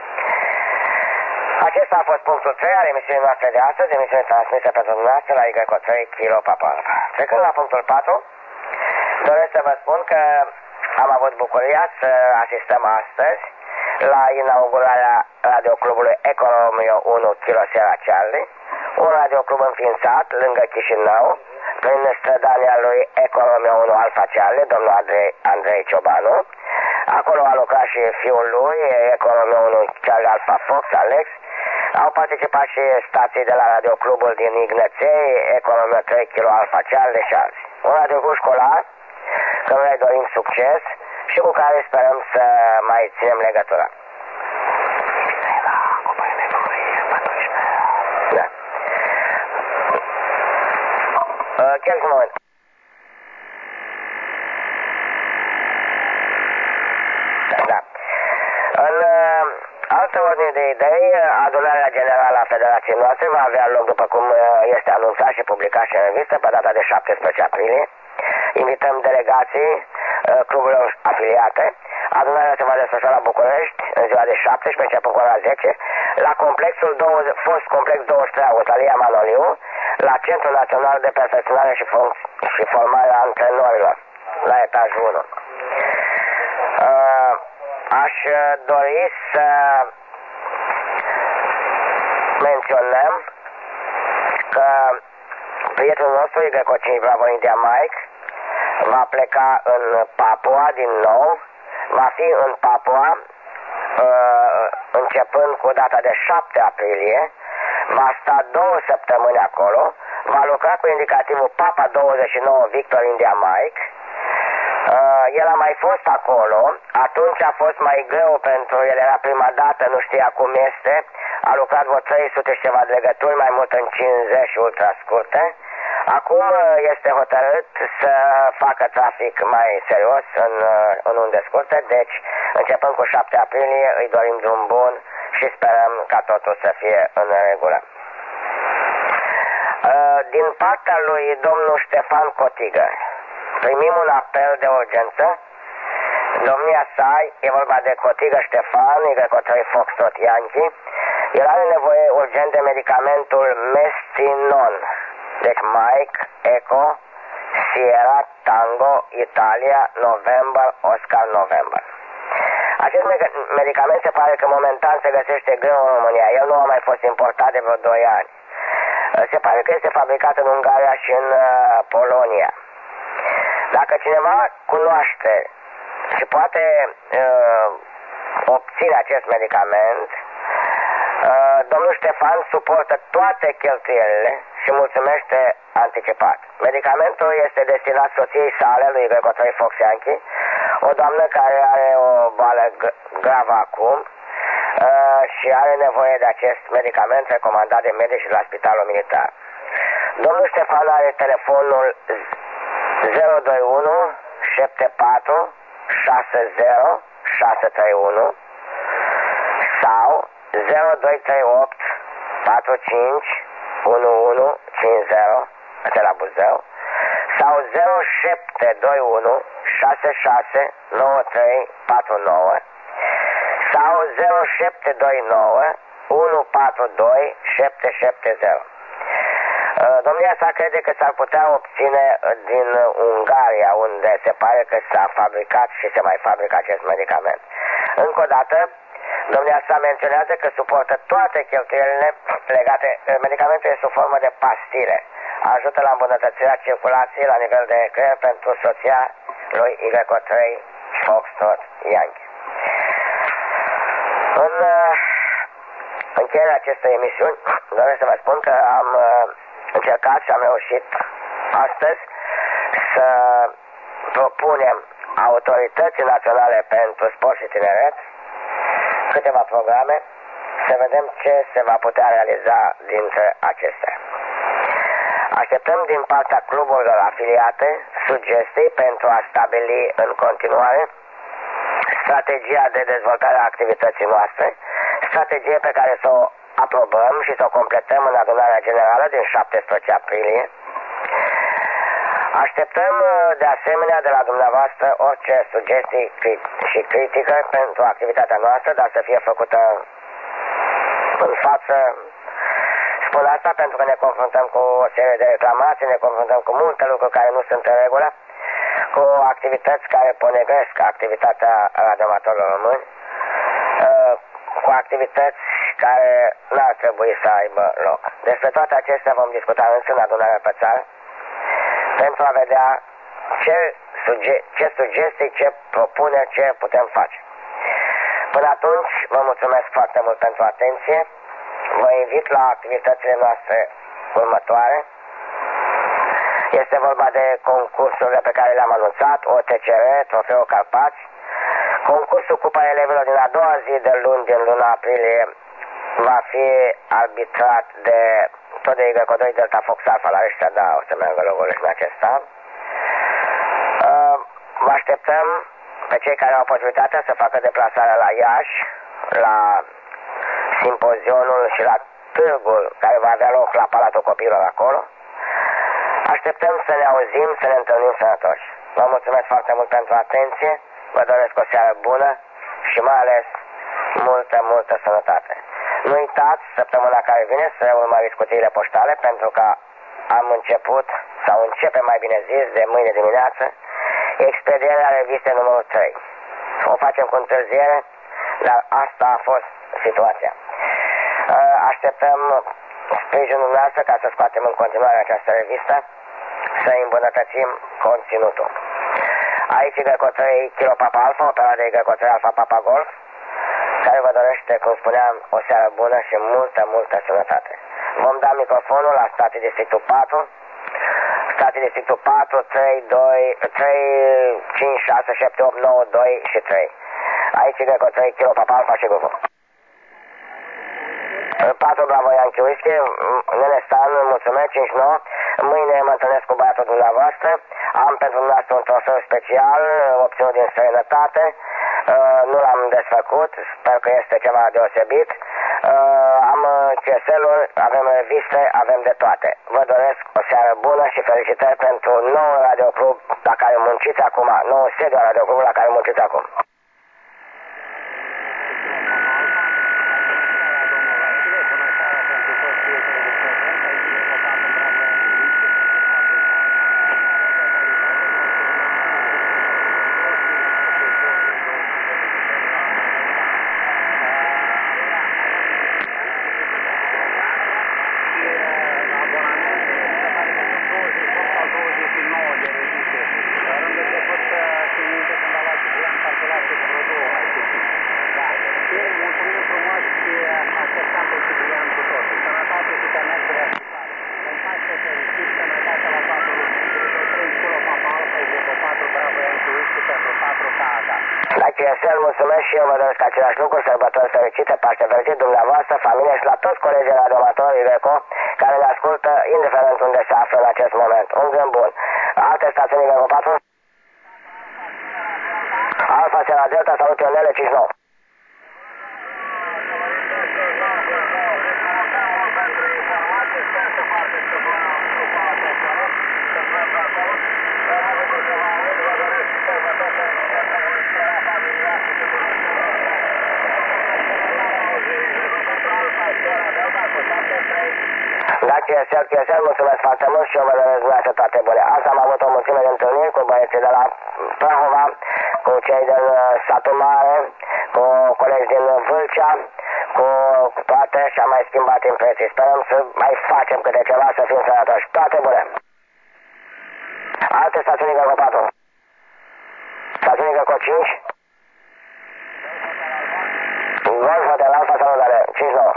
Acesta a fost punctul trei al emisiunii noastre de astăzi, emisiune transmisă pentru dumneavoastră la Y trei Kilo Papa Alpha. Trecând la punctul patru, doresc să vă spun că am avut bucuria să asistăm astăzi la inaugurarea radioclubului Eco Romeo unu Kilo Sierra Charlie, un radioclub înființat lângă Chișinău, prin strădania lui Eco Romeo unu Alpha Charlie, domnul Andrei, Andrei Ciobanu. Acolo a lucrat și fiul lui, Eco Romeo unu Charlie Alpha Fox, Alex. Au participat și stații de la radioclubul din Ignăței, Eco Romeo trei Kilo Alpha Charlie și alții. Un radioclub școlar, căruia îi dorim succes și cu care sperăm să mai ținem legătura. Da. Uh, chiar un moment. Da. În uh, altă ordine de idei, adunarea generală a Federației noastre va avea loc, după cum uh, este anunțat și publicat și în revistă, pe data de șaptesprezece aprilie. Invităm delegații uh, cluburilor afiliate. Adunarea se va desfășura la București în ziua de șaptesprezece, începând cu ora zece, la complexul douăzeci, fost complex douăzeci și trei Autalia Manoliu, la Centrul Național de Perfecționare și, și Formare a Antrenorilor, la etajul unu. Uh, aș dori să menționăm că prietenul nostru, Y cinci Bravo India Mike, va pleca în Papua din nou, va fi în Papua uh, începând cu data de șapte aprilie, va sta două săptămâni acolo, va lucra cu indicativul Papa douăzeci și nouă Victor India Mike. Uh, el a mai fost acolo, atunci a fost mai greu pentru el, era prima dată, nu știa cum este, a lucrat vreo trei sute și ceva de legături, mai mult în cincizeci ultra scurte. Acum este hotărât să facă trafic mai serios în, în unde scurte, deci începând cu șapte aprilie îi dorim drum bun și sperăm ca totul să fie în regulă. Din partea lui domnul Ștefan Cotigă, primim un apel de urgență. Domnia sa, e vorba de Cotigă Ștefan, Y trei Foxtrot Yankee. El are nevoie urgent de medicamentul Mestinon. Deci Mike, Echo, Sierra, Tango, Italia, November, Oscar, November. Acest medicament se pare că momentan se găsește greu în România. El nu a mai fost importat de vreo doi ani. Se pare că este fabricat în Ungaria și în uh, Polonia. Dacă cineva cunoaște și poate uh, obține acest medicament, uh, domnul Ștefan suportă toate cheltuielile și mulțumește anticipat. Medicamentul este destinat soției sale, lui Y trei Fox Yankee, o doamnă care are o boală gravă acum uh, și are nevoie de acest medicament recomandat de medici la Spitalul Militar. Domnul Ștefan are telefonul zero doi unu șapte patru șase zero șase trei unu sau zero doi trei opt patru cinci unu unu cinci zero de la Buzău sau zero șapte doi unu șase șase nouă trei patru nouă sau zero șapte doi nouă unu patru doi șapte șapte zero. Domnia sa crede că s-ar putea obține din Ungaria, unde se pare că s-a fabricat și se mai fabrică acest medicament. Încă o dată, domnia sa menționează că suportă toate cheltuielile legate. Medicamentul este sub formă de pastile. Ajută la îmbunătățirea circulației la nivel de creier pentru soția lui Y trei Foxtrot Yankee. În încheierea acestei emisiuni, doresc să vă spun că am încercat și am reușit astăzi să propunem autorității naționale pentru sport și tineret câteva programe, să vedem ce se va putea realiza dintre acestea. Așteptăm din partea cluburilor afiliate sugestii pentru a stabili în continuare strategia de dezvoltare a activității noastre, strategie pe care să o aprobăm și să o completăm în adunarea generală din șaptesprezece aprilie. Așteptăm de asemenea de la dumneavoastră orice sugestii și critică pentru activitatea noastră, dar să fie făcută în față. Spun asta pentru că ne confruntăm cu o serie de reclamații, ne confruntăm cu multe lucruri care nu sunt în regulă, cu activități care ponegresc activitatea radioamatorilor români, cu activități care n-ar trebui să aibă loc. Despre toate acestea vom discuta însă în adunarea pe țară pentru a vedea ce, suge- ce sugestii, ce propuneri, ce putem face. Până atunci, vă mulțumesc foarte mult pentru atenție. Vă invit la activitățile noastre următoare. Este vorba de concursurile pe care le-am anunțat, O T C R, Trofeul Carpați. Concursul Cupa Elevilor din a doua zi de luni din luna aprilie va fi arbitrat de tot de Y doi Delta Fox Alpha la ăștia, da, o să meargă logurile în acest an. Vă așteptăm pe cei care au posibilitatea să facă deplasarea la Iași, la simpozionul și la târgul care va avea loc la Palatul Copiilor acolo. Așteptăm să ne auzim, să ne întâlnim sănătoși. Vă mulțumesc foarte mult pentru atenție, vă doresc o seară bună și mai ales multă, multă sănătate. Nu uitați, săptămâna care vine să urmăriți cutiile poștale, pentru că am început, sau începe mai bine zis, de mâine dimineață, expedierea revistei numărul trei. O facem cu întârziere, dar asta a fost situația. Așteptăm sprijinul noastră ca să scoatem în continuare această revistă, să îmbunătățim conținutul. Aici Y trei Kilo Papa Alpha, operat de Y trei Alpha Papa Golf, care vă dorește, cum spuneam, o seară bună și multă, multă sănătate. Vom da microfonul la stații districtul patru, stații districtul patru, trei, doi, trei, cinci, șase, șapte, opt, nouă, doi și trei. Aici Y trei Kilo Papa Alpha și grupul. patru Bravo Yankee Whiskey, Nene Stan, mulțumesc, cinci nouă. Mâine mă întâlnesc cu băiatul dumneavoastră. Am pentru dumneavoastră un trofeu special, obținut din străinătate. Uh, nu l-am desfăcut, sper că este ceva deosebit. Uh, am C S L-uri, avem reviste, avem de toate. Vă doresc o seară bună și felicitări pentru noul radioclub la care munciți acum, noul sediu al radioclubului la care munciți acum. La C S L mulțumesc și eu vă doresc același lucru, sărbători fericite, Paște fericit dumneavoastră, familie și la toți colegii radioamatori Iveco care ne ascultă indiferent unde se află în acest moment. Un gând bun. Alte stațiuni Iveco patru? Alfa Sierra Delta, salut Ionele cinci nouă. La C S L, C S L, mulțumesc foarte mult și eu vă doresc dumneavoastră toate bune. Azi am avut o mulțime de întâlniri cu băieții de la Prahova, cu cei din satul mare, cu colegi din Vâlcea, cu toate și am mai schimbat impresii. Sperăm să mai facem câte ceva, să fim sănătoși. Toate bune! Alte stațiuni Găco patru. Stațiuni Găco cinci. Golf Hotel Alfa, salutare, cinci nouă.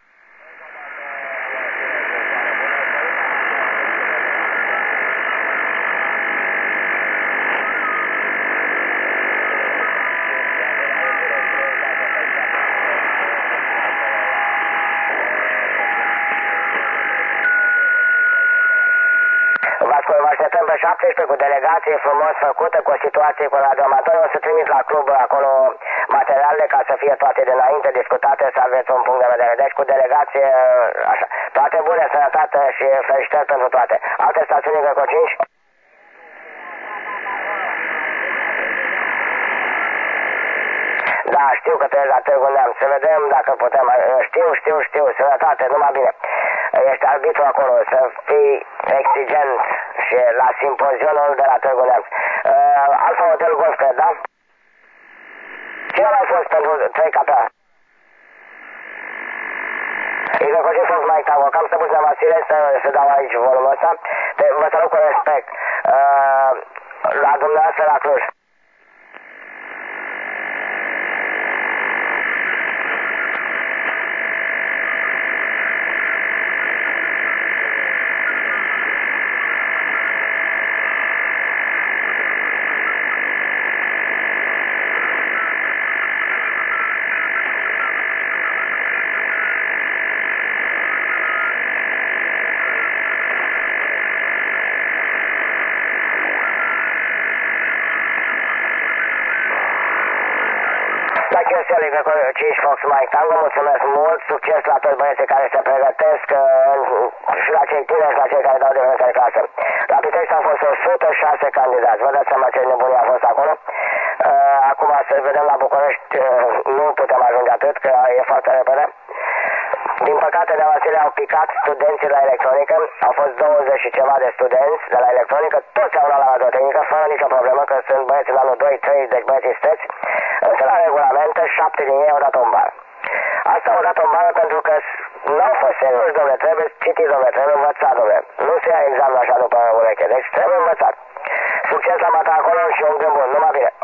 Vă așteptăm pe șaptesprezece cu delegație frumos făcută, cu o situație cu radioamatori. O să trimit la club acolo materialele ca să fie toate dinainte discutate, să aveți un punct de vedere. Deci cu delegație, așa. Toate bune, sănătate și felicitări pentru toate. Alte stațiuni Găco cinci? Da, știu că trebuie la Târgu Neamț. Să vedem dacă putem. Știu, știu, știu, sănătate, numai bine. Ești arbitru acolo, să fii exigent și la simpozionul de la Târgu Neamț. Uh, Alfa Hotel Golf, cred, da? Cine a fost pentru trei capea? E că ce să-ți mai tau, cam să pus la Vasile să, să dau aici volumul ăsta. Te, vă salut cu respect. Uh, la dumneavoastră la Cluj. La C S L, cinci Fox Mike Tango, mulțumesc mult, succes la toți băieții care se pregătesc și la cei tineri și la cei care dau de fiecare clasă. La Pitești au fost o sută șase candidați, vă dați seama ce nebunie a fost acolo. Acum să vedem la București, nu putem ajunge atât, că e foarte repede. Din păcate, de Vasile au picat studenții la electronică, au fost douăzeci și ceva de studenți de la electronică, toți au luat la radiotehnică, fără nicio problemă, că sunt băieți la anul doi, trei, deci băieții steți, însă la regulamente, șapte din ei au dat un bar. Asta au dat un bar pentru că nu au fost serioși, domnule, trebuie citit, domnule, trebuie învățat, domnule. Nu se ia examen așa după ureche, deci trebuie învățat. Succes la mata acolo și un gând bun, numai bine.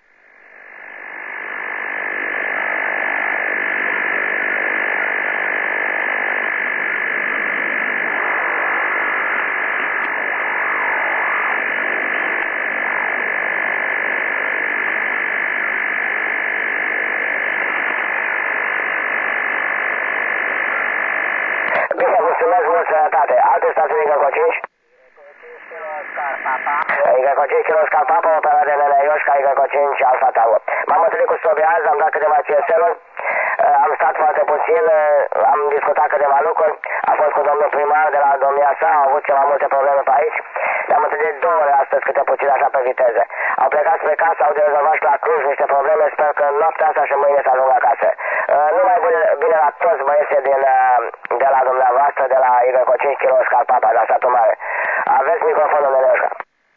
Bine, mulțumesc mult, sănătate. Alte stațiuni Găco cinci? Găco cinci, Oscar Papa, opera de Nene Ioșca, Găco cinci, Alfa Tango. M-am întâlnit cu Sobia azi, am dat câteva C S L-uri. am stat foarte puțin, am discutat câteva lucruri, a fost cu domnul primar de la domnia sa, au avut ceva multe probleme pe aici. Ne-am întâlnit două ore astăzi, câte puțin așa pe viteză. Au plecat spre casă, au de rezolvat și la Cluj niște probleme, sper că noaptea asta și mâine să ajung acasă. Uh, numai bine, bine la toți băieții din, uh, de la dumneavoastră, de la Y cinci kilo Oscar Papa, de la satul mare. Aveți microfonul, Neleșca.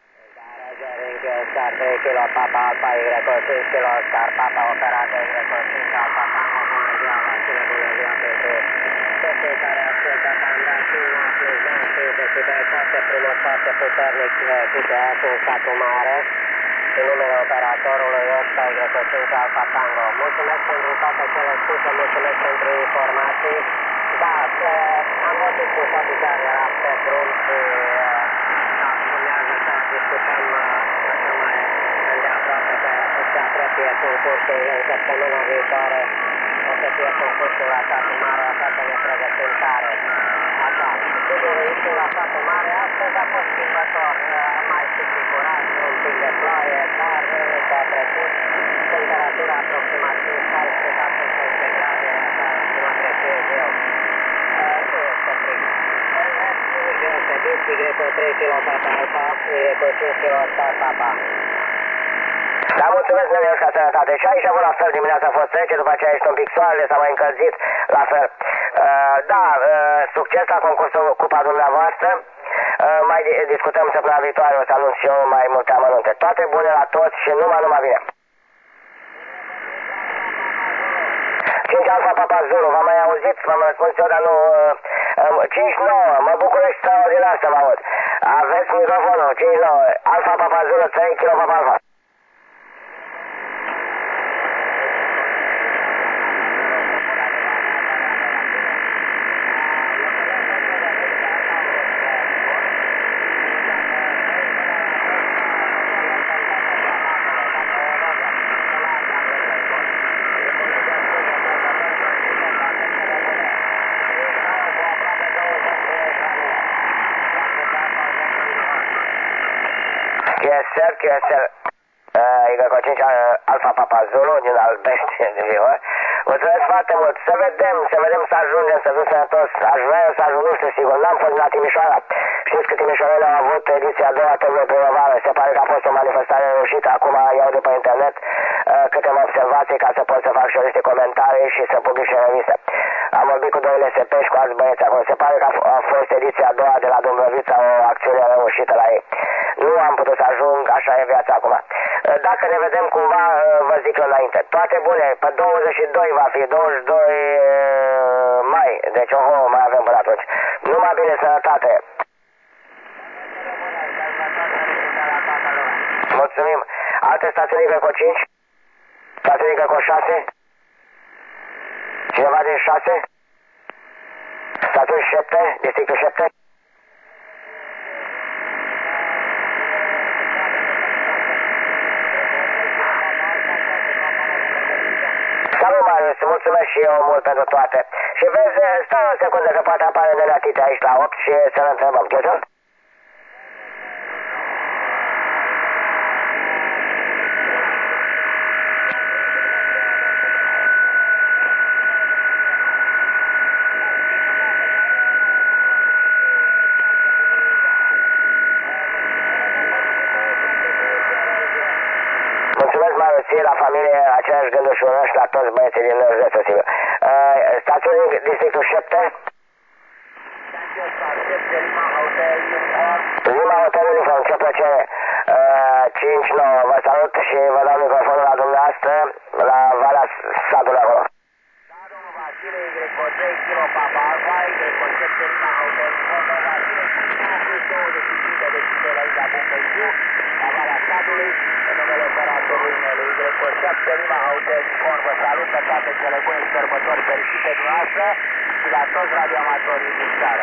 Star trei kilo Papa Alpha Y cinci kilo Oscar Papa, operator Y cinci Alpha Tango, bună ziua, Vasile, bună ziua pentru toți cei care ascultă Tandatina plus douăzeci de decibeli, foarte frumos, foarte puternic, G P S-ul în satul mare, în numele operatorului ăsta Y cinci Alpha Tango. Mulțumesc pentru toate cele spuse, mulțumesc pentru informații. Da, am văzut cum oficial era pe drum și urmează să discutăm așa mai îndeaproape că se apropie concursul în săptămâna viitoare. O să fie concursul la satul mare, așa că ne pregătim tare. Așa, studiul ieșit la satul mare astăzi a fost schimbător, mai sigurat, un pic de ploaie, dar s-a trecut temperatura aproximativ șaisprezece șaptesprezece grade, așa cum apreciez eu. Nu este frig. Deosebit, Y trei kilo Papa Alpha, Y cinci kilo Oscar Papa. Da, mulțumesc, Neleșca, ca sănătate. Și aici avut la fel, dimineața a fost trece, după aceea ești un pic soarele, s-a mai încălzit, la fel. Uh, da, uh, succes la concursul Cupa dumneavoastră. Uh, mai discutăm săptămâna viitoare, o să anunț și eu mai multe amănunte. Toate bune la toți și numai, numai bine. cinci Alpha Papa Zulu, v-am mai auzit, v-am răspuns eu, dar nu... Uh, cinci nouă, mă bucur extraordinar să vă aud. Aveți microfonul, cinci nouă, Alpha Papa Zulu, trei kilo Papa Alpha. Yes, sir, yes, sir. Uh, Y cinci Alpha Papa Zulu din Albești, din Vihor. Mulțumesc foarte mult. Să vedem, să vedem să ajungem, să duc sănătos. Aș vrea eu să ajung, nu știu sigur. N-am fost la Timișoara. Știți că Timișoarele au avut ediția a doua termenă primăvară. Se pare că a fost o manifestare reușită. Acum iau de pe internet uh, câteva observații ca să pot să fac și eu niște comentarii și să public și în revistă. Am vorbit cu doi L S P și cu alți băieți acolo. Se pare că a, a fost ediția a doua de la Dâmbrăvița, o acțiune reușită la ei. Nu am putut să ajung, așa e viața acum. Dacă ne vedem cumva, vă zic înainte. Toate bune, pe douăzeci și doi va fi, douăzeci și doi mai, deci oho, mai avem până atunci. Numai bine, sănătate! Mulțumim! Alte stațiuni cu cinci? Stațiuni cu șase? Cineva din șase? Stațiuni șapte? Districtul șapte? Salut, Marius, mulțumesc și eu mult pentru toate. Și vezi, stai o secundă că poate apare Nenea Tite aici la opt și să-l întrebăm. Ghețu? Mulțumesc, Marius, ție, la familie, aceleași gânduri și urăși la toți băieții din județul Sibiu. Uh, stațiunii districtul șapte? Lima Hotel Uniform, ce plăcere. Uh, cinci nouă, vă salut și vă dau microfonul la dumneavoastră, la Valea satului acolo. Da, domnul Vasile, Y trei kilo Papa Alpha, Y șapte Lima Hotel, domnul Vasile, douăzeci și cinci de decibeli aici la Bumbeștiu, la Valea satului. În numele operatorului meu, Y șapte Lima Hotel, vă salut pe toate cele bune sărbători fericite dumneavoastră și la toți radioamatorii din țară.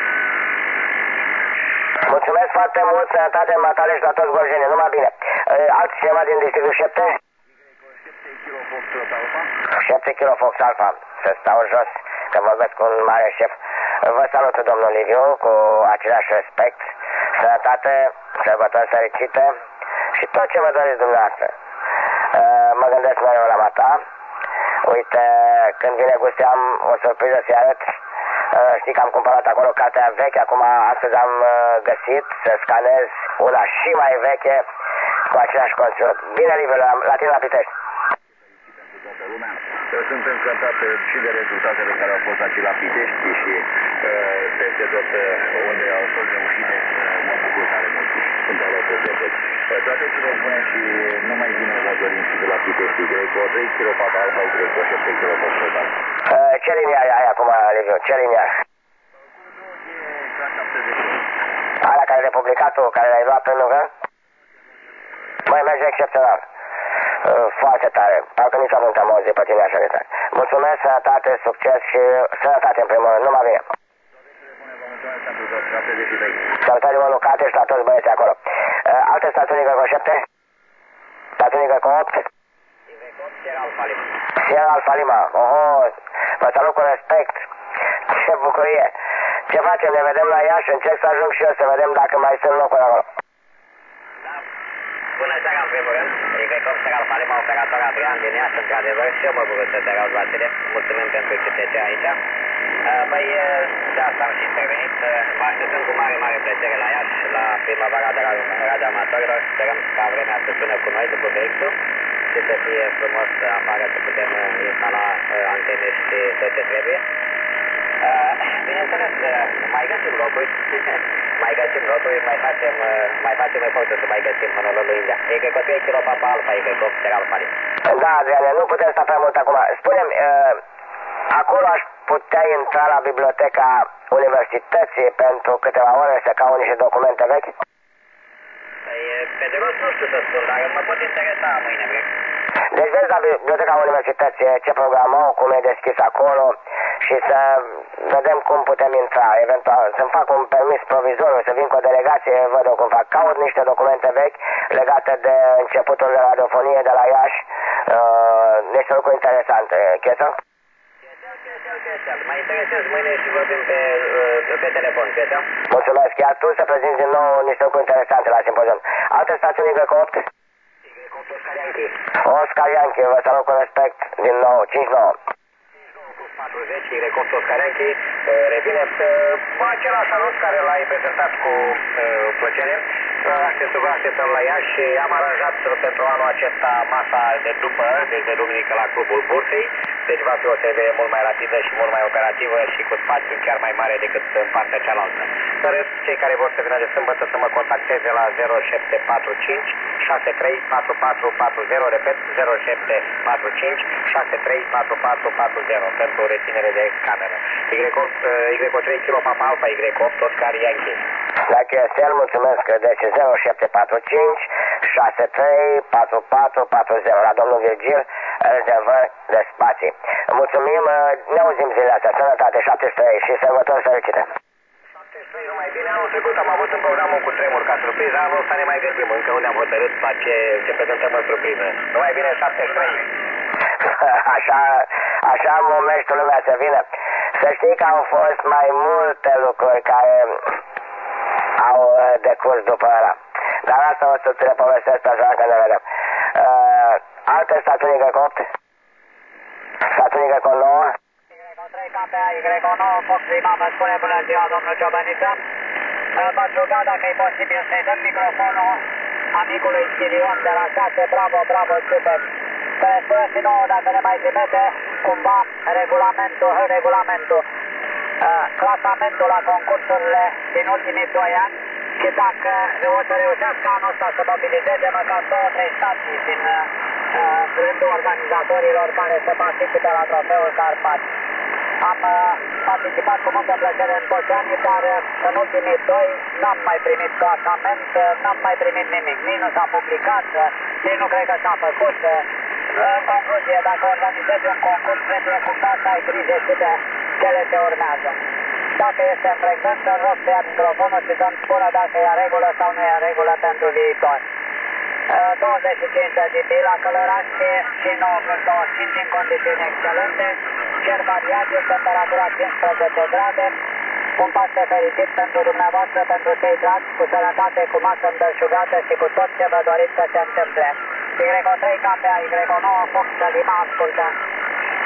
Mulțumesc foarte mult, sănătate, matalești la toți gorjenii, numai bine. Alți ceva din districtul șapte? șapte kilo Fox Alpha, să stau jos, că vorbesc cu un mare șef. Vă salut, domnul Liviu, cu același respect, sănătate, sărbători fericite și tot ce vă doriți dumneavoastră. Uh, mă gândesc mereu la mata. Uite, când vine Gusti am o surpriză să-i arăt. Uh, știi că am cumpărat acolo cartea veche, acum astăzi am uh, găsit să scanez una și mai veche cu același conținut. Bine, Liviu, la, la tine la Pitești. Eu sunt încântat și de rezultatele care au fost aici la Pitești și uh, peste tot uh, unde au fost reușite, uh, mă bucur tare mult. Sunt alături de toți. Toate cele bune și numai bine vă dorim și de la Pitești. Greco trei kilograme papa alba, Greco șapte kilograme total. Uh, ce linie ai, ai acum, Liviu? Ce linie ai? Alea care de publicatul, care l-ai luat pe lungă? Măi, merge excepțional. Uh, foarte tare. Parcă nici acum te-am auzit pe tine așa de tare. Mulțumesc, sănătate, succes și sănătate în primul rând. Numai bine. Salutare, mă, Lucate și la toți băieții acolo. Uh, alte stațiuni Greco șapte? Stațiuni Greco opt? Sierra Alfa Lima. Oh, vă salut cu respect. Ce bucurie. Ce facem? Ne vedem la Iași. Încerc să ajung și eu să vedem dacă mai sunt locuri acolo. Bună seara, în primul rând. Greco Sierra Alfa Lima, operator Adrian din Iași, într-adevăr, și eu mă bucur să te aud la tine. Mulțumim pentru ce te ce aici. Păi, de asta am și intervenit. Vă așteptăm cu mare, mare plăcere la Iași, la primăvara de la Radio Amatorilor. Sperăm ca vremea să sună cu noi după vechiul și să fie frumos afară, să putem instala antene și tot ce trebuie. Bineînțeles, mai găsim locuri, mai găsim locuri, mai facem, mai facem efortul să mai găsim până la lui India. E Greco trei kilograme papa alfa, e Greco Sierra Alfa Lima. Da, Adriane, nu putem sta prea mult acum. Spune-mi, uh, acolo aș putea intra la biblioteca universității pentru câteva ore să caut niște documente vechi? Păi, pe de rost nu știu să spun, dar mă pot interesa mâine, vrei? Deci vezi la biblioteca universității ce program au, cum e deschis acolo și să vedem cum putem intra, eventual să-mi fac un permis provizoriu, să vin cu o delegație, văd eu cum fac, caut niște documente vechi legate de începutul de radiofonie de la Iași, uh, niște lucruri interesante, Cheță? Mă interesez mâine și vorbim pe, uh, pe telefon, Cheță? Mulțumesc, iar tu să prezinți din nou niște lucruri interesante la simpozion. Alte stațiuni Greco opt? Oscar Ianchi. Oscar Ianchi, vă salut cu respect, din nou, cinci nouă. patruzeci, Greco Oscar Ianchi, revine același anunț care l-ai prezentat cu uh, plăcere. Așteptul vă așteptăm la Iași și am aranjat pentru anul acesta masa de după, deci de duminică la Clubul Bursei. Deci va fi o serie mult mai rapidă și mult mai operativă și cu spațiu chiar mai mare decât în partea cealaltă. În rest, cei care vor să vină de sâmbătă să mă contacteze la zero șapte patru cinci șase trei patru patru patru zero, repet, zero șapte patru cinci șase trei patru patru patru zero pentru reținere de cameră. Greco trei kilograme papa alfa, Greco opt, Oscar Ianchi. La Chestel, mulțumesc, deci zero șapte patru cinci șase trei patru patru patru zero la domnul Virgil, rezervări de spații. Mulțumim, ne auzim zilele astea, sănătate, șaptezeci și trei și sărbători fericite. șaptezeci și trei, numai bine, anul trecut am avut în programul cu tremur ca surpriză, anul ăsta ne mai gândim, încă nu ne-am hotărât la ce, ce prezentăm în surpriză. Numai bine, șaptezeci și trei. Așa, așa momentul lumea să vină. Să știi că au fost mai multe lucruri care au decurs după ăla. Dar asta o să ți le povestesc pe așa că ne vedem. Uh, alte stațiuni Greco opt? Stațiuni Greco nouă? Greco trei K P A, Greco nouă, Fox Lima, vă spune bună ziua, domnul Ciobăniță. V-ați rugat dacă e posibil să-i dăm microfonul amicului Chilion de la șase, bravo, bravo, super. Să ne spună și nouă dacă ne mai trimite cumva regulamentul, regulamentul, uh, clasamentul la concursurile din ultimii doi ani și dacă o să reușească anul ăsta să mobilizeze măcar două, trei stații din uh, rândul organizatorilor care să participe la trofeul Carpați. Am uh, participat cu multă plăcere în toți anii, dar uh, în ultimii doi n-am mai primit clasament, uh, n-am mai primit nimic. Nici nu s-a publicat, uh, nici nu cred că s-a făcut. Uh, în concluzie, dacă organizezi un concurs, trebuie cumva să ai grijă și de cele ce urmează. Dacă este în frecvență, în rog să ia microfonul și să-mi spună dacă e în regulă sau nu e în regulă pentru viitor. douăzeci și cinci de dB la Călăraști și nouă plus douăzeci și cinci în condiții excelente, cer variabil, temperatura cincisprezece grade, un Paște fericit pentru dumneavoastră, pentru cei dragi, cu sănătate, cu masă îmbelșugată și cu tot ce vă doriți să se întâmple. Greco trei K P A, Greco nouă, Fox Lima, ascultă.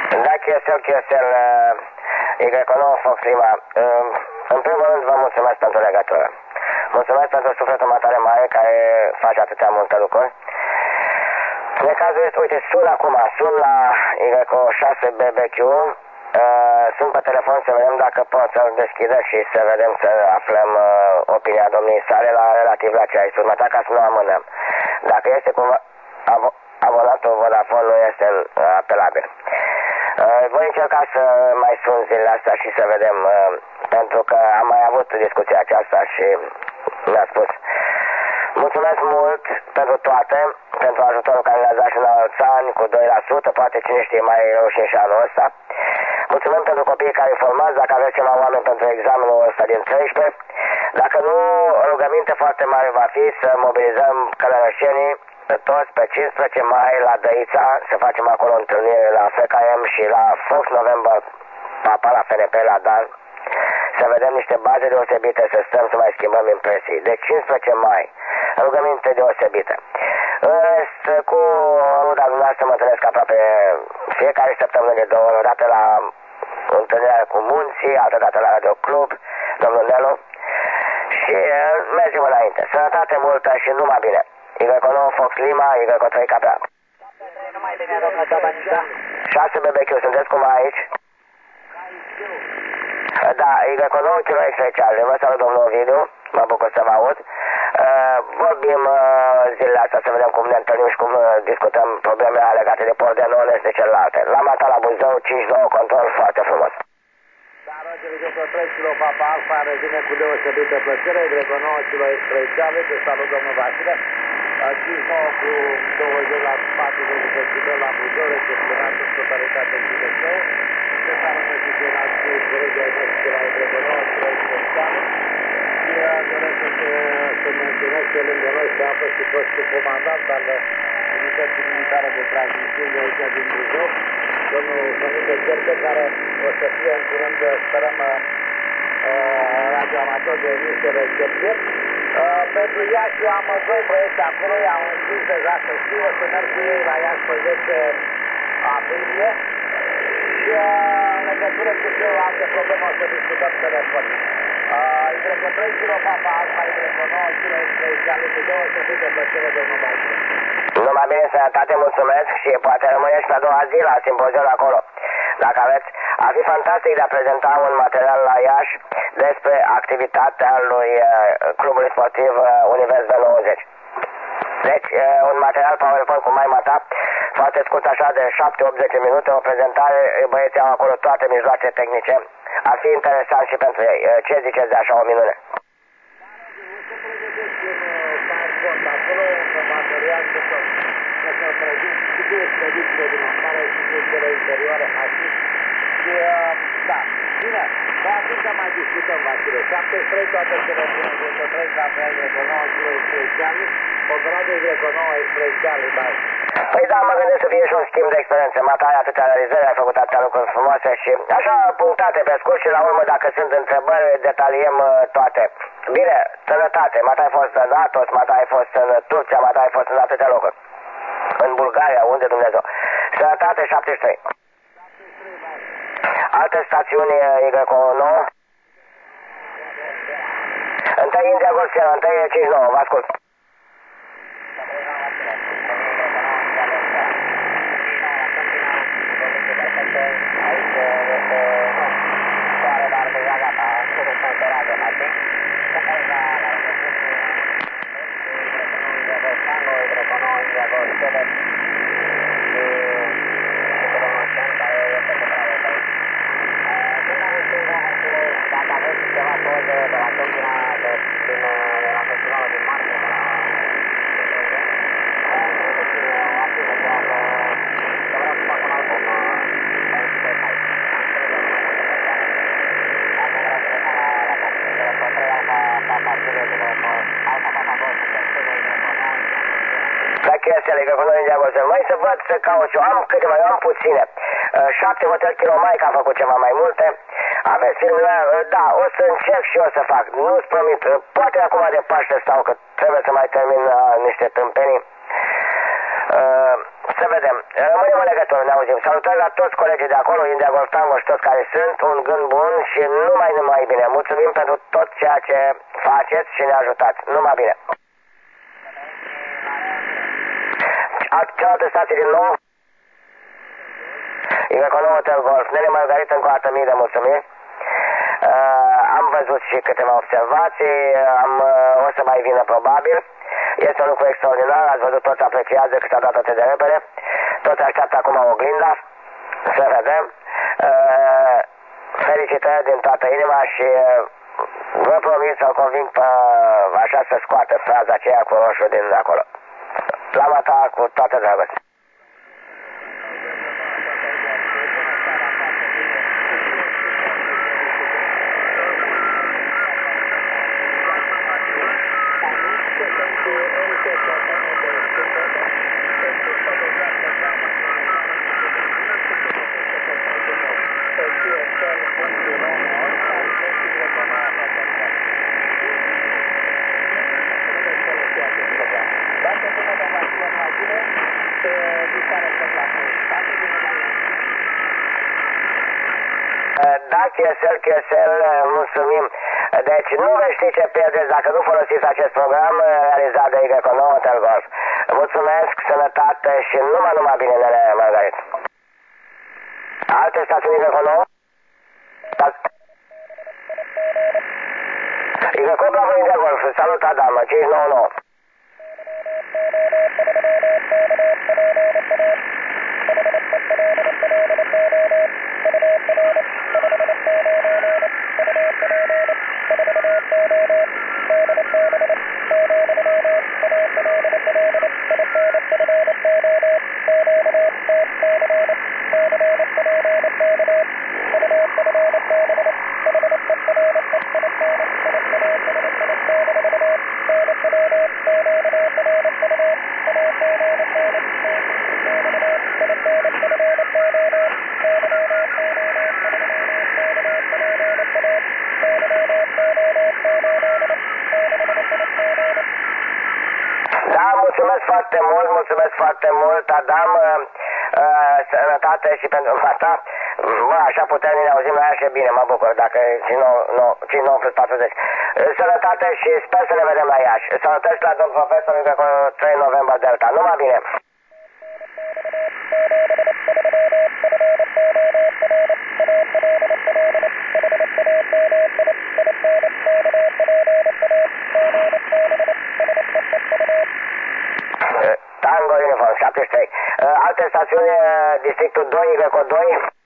Da, Chesel, Chesel, uh, Y Fox Lima. Uh, în primul rând vă mulțumesc pentru legătură. Mulțumesc pentru sufletul mare mare care face atâtea multe lucruri. De cazul este, uite, sun acum, sun la Y șase B B Q, uh, sunt pe telefon să vedem dacă pot să-l deschidă și să vedem, să aflăm uh, opinia domniei sale la relativ la ce ai următat, ca să nu amânăm. Dacă este cumva ab- abonatul Vodafone, nu este uh, apelabil. Uh, voi încerca să mai sun zilele astea și să vedem, uh, pentru că am mai avut discuția aceasta și mi-a spus. Mulțumesc mult pentru toate, pentru ajutorul care le-ați dat și în alți ani cu doi la sută, poate cine știe mai reușim și anul ăsta. Mulțumim pentru copiii care formați, dacă aveți ceva oameni pentru examenul ăsta din treisprezece. Dacă nu, rugăminte foarte mare va fi să mobilizăm călărășenii toți pe cincisprezece mai la Dăița, să facem acolo întâlnire la F K M și la Fox November, papa la F N P la Dan. Să vedem niște baze deosebite, să stăm să mai schimbăm impresii. Deci cincisprezece mai, rugăminte deosebite. În rest, cu ruda dumneavoastră mă întâlnesc aproape fiecare săptămână de două ori, o dată la întâlnirea cu Munții, altă dată la Radio Club, domnul Nelu. Și mergem înainte. Sănătate multă și numai bine. Y nouă Fox Lima, Y trei Capra. Numai bine, domnul Sabanica. șase B B Q, sunteți cum aici? Da, Y nouă Kilo Special. Vă salut, domnul Ovidiu, mă bucur să vă aud. Uh, vorbim uh, zilele astea să vedem cum ne întâlnim și cum uh, discutăm problemele legate de Pordenone și de celelalte. La Mata, la Buzău, cinci doi, control foarte frumos. Da, Roger, Y trei Kilo Papa Alfa, revine cu deosebită plăcere, Y nouă Kilo Special, te salut, domnul Vasile. cinci nouă cu douăzeci la patruzeci de decibeli la Buzău, recepționat în totalitate în Buzău. Se salut și din alții colegii ai noștri la Y nouă Kilo Special. Și doresc să menționez că lângă noi se află și fostul comandant al Unității Militare de Transmisiune aici din Buzău, domnul Sănică Cercă, care o să fie în curând, sperăm, radioamator de emisie recepție. Pentru Iași am doi proiecte acolo, i-am înscris deja să știu, o să merg cu ei la Iași pe zece aprilie și în legătură cu celelalte probleme o să discutăm telefon. Y trei Kilo Papa Alfa, Y nouă Kilo Special, cu deosebită plăcere, domnul Vasile. Numai bine, sănătate, mulțumesc și poate rămâne și pe a doua zi la simpozion acolo. Dacă aveți, ar fi fantastic de a prezenta un material la Iași despre activitatea lui uh, clubului sportiv uh, Univers B nouăzeci. Deci, uh, un material PowerPoint cu maima ta, foarte scurt așa de șapte opt zece minute, o prezentare, băieții au acolo toate mijloace tehnice. Ar fi interesant și pentru ei. Uh, ce ziceți de așa o minune? Acolo un material să se prezint și de expediție din afară și de cele interioare aici. Și, da, bine, dar atunci mai discutăm, Vasile. șaptezeci și trei, toate cele bune, Y trei Capra, Y nouă Kilo Special, o perioadă Y nouă Special, dar... Păi da, mă gândesc să fie și un schimb de experiențe. Mata ai atâtea realizări, ai făcut atâtea lucruri frumoase și așa punctate pe scurt și la urmă, dacă sunt întrebări, detaliem uh, toate. Bine, sănătate, Mata ai fost în Atos, Mata ai fost în Turcia, Mata ai fost în atâtea locuri. În Bulgaria, unde Dumnezeu. Sănătate, șaptezeci și trei. Alte stațiuni Y nouă. Întâi India Golf Sierra, întâi cinci nouă, vă ascult. Mai să văd să caut eu, am câteva, eu am puține. Șapte hotel Kilomaica a făcut ceva mai multe. Aveți filmele, da, o să încerc și eu să fac, nu-ți promit, poate acum de Paște stau, că trebuie să mai termin uh, niște tâmpenii. Uh, Să vedem. Rămânem în legătură, ne auzim. Salutări la toți colegii de acolo, India Golf Tango și toți care sunt. Un gând bun și numai, numai bine. Mulțumim pentru tot ceea ce faceți și ne ajutați. Numai bine. Cealaltă stație din nou. Iveconouă Hotel Golf. Nene Margarita, încă o dată mii de mulțumiri. Uh, am văzut și câteva observații, am, uh, o să mai vină probabil. Este un lucru extraordinar, ați văzut, toți apreciază că s-a dat atât de repede. Toți așteaptă acum oglinda. Să vedem. Uh, felicitări din toată inima și uh, vă promit să-l conving pe uh, așa să scoată fraza aceea cu roșu din acolo. Plama ta cu toată dragostea. Da, Chesel, Chesel, mulțumim. Deci nu veți ști ce pierdeți dacă nu folosiți acest program realizat de Iveconouă Hotel Golf. Mulțumesc, sănătate și numai, numai bine, nene Margarit. Alte stațiuni Iveconouă? Iveconouă, bravo, India Golf. Salut, Adam, cinci nouă nouă. Mulțumesc foarte mult, mulțumesc foarte mult, Adam, uh, uh, sănătate și pentru asta. Mă, așa putem ne auzim la ea și bine, mă bucur, dacă cinci nouă plus patruzeci. Sănătate și sper să ne vedem la Iași. Sănătăți la domn profesor, încă cu trei noiembrie Delta. Numai bine! Tango Uniform șaptezeci și trei. Alte stațiuni, districtul doi, Iveco doi.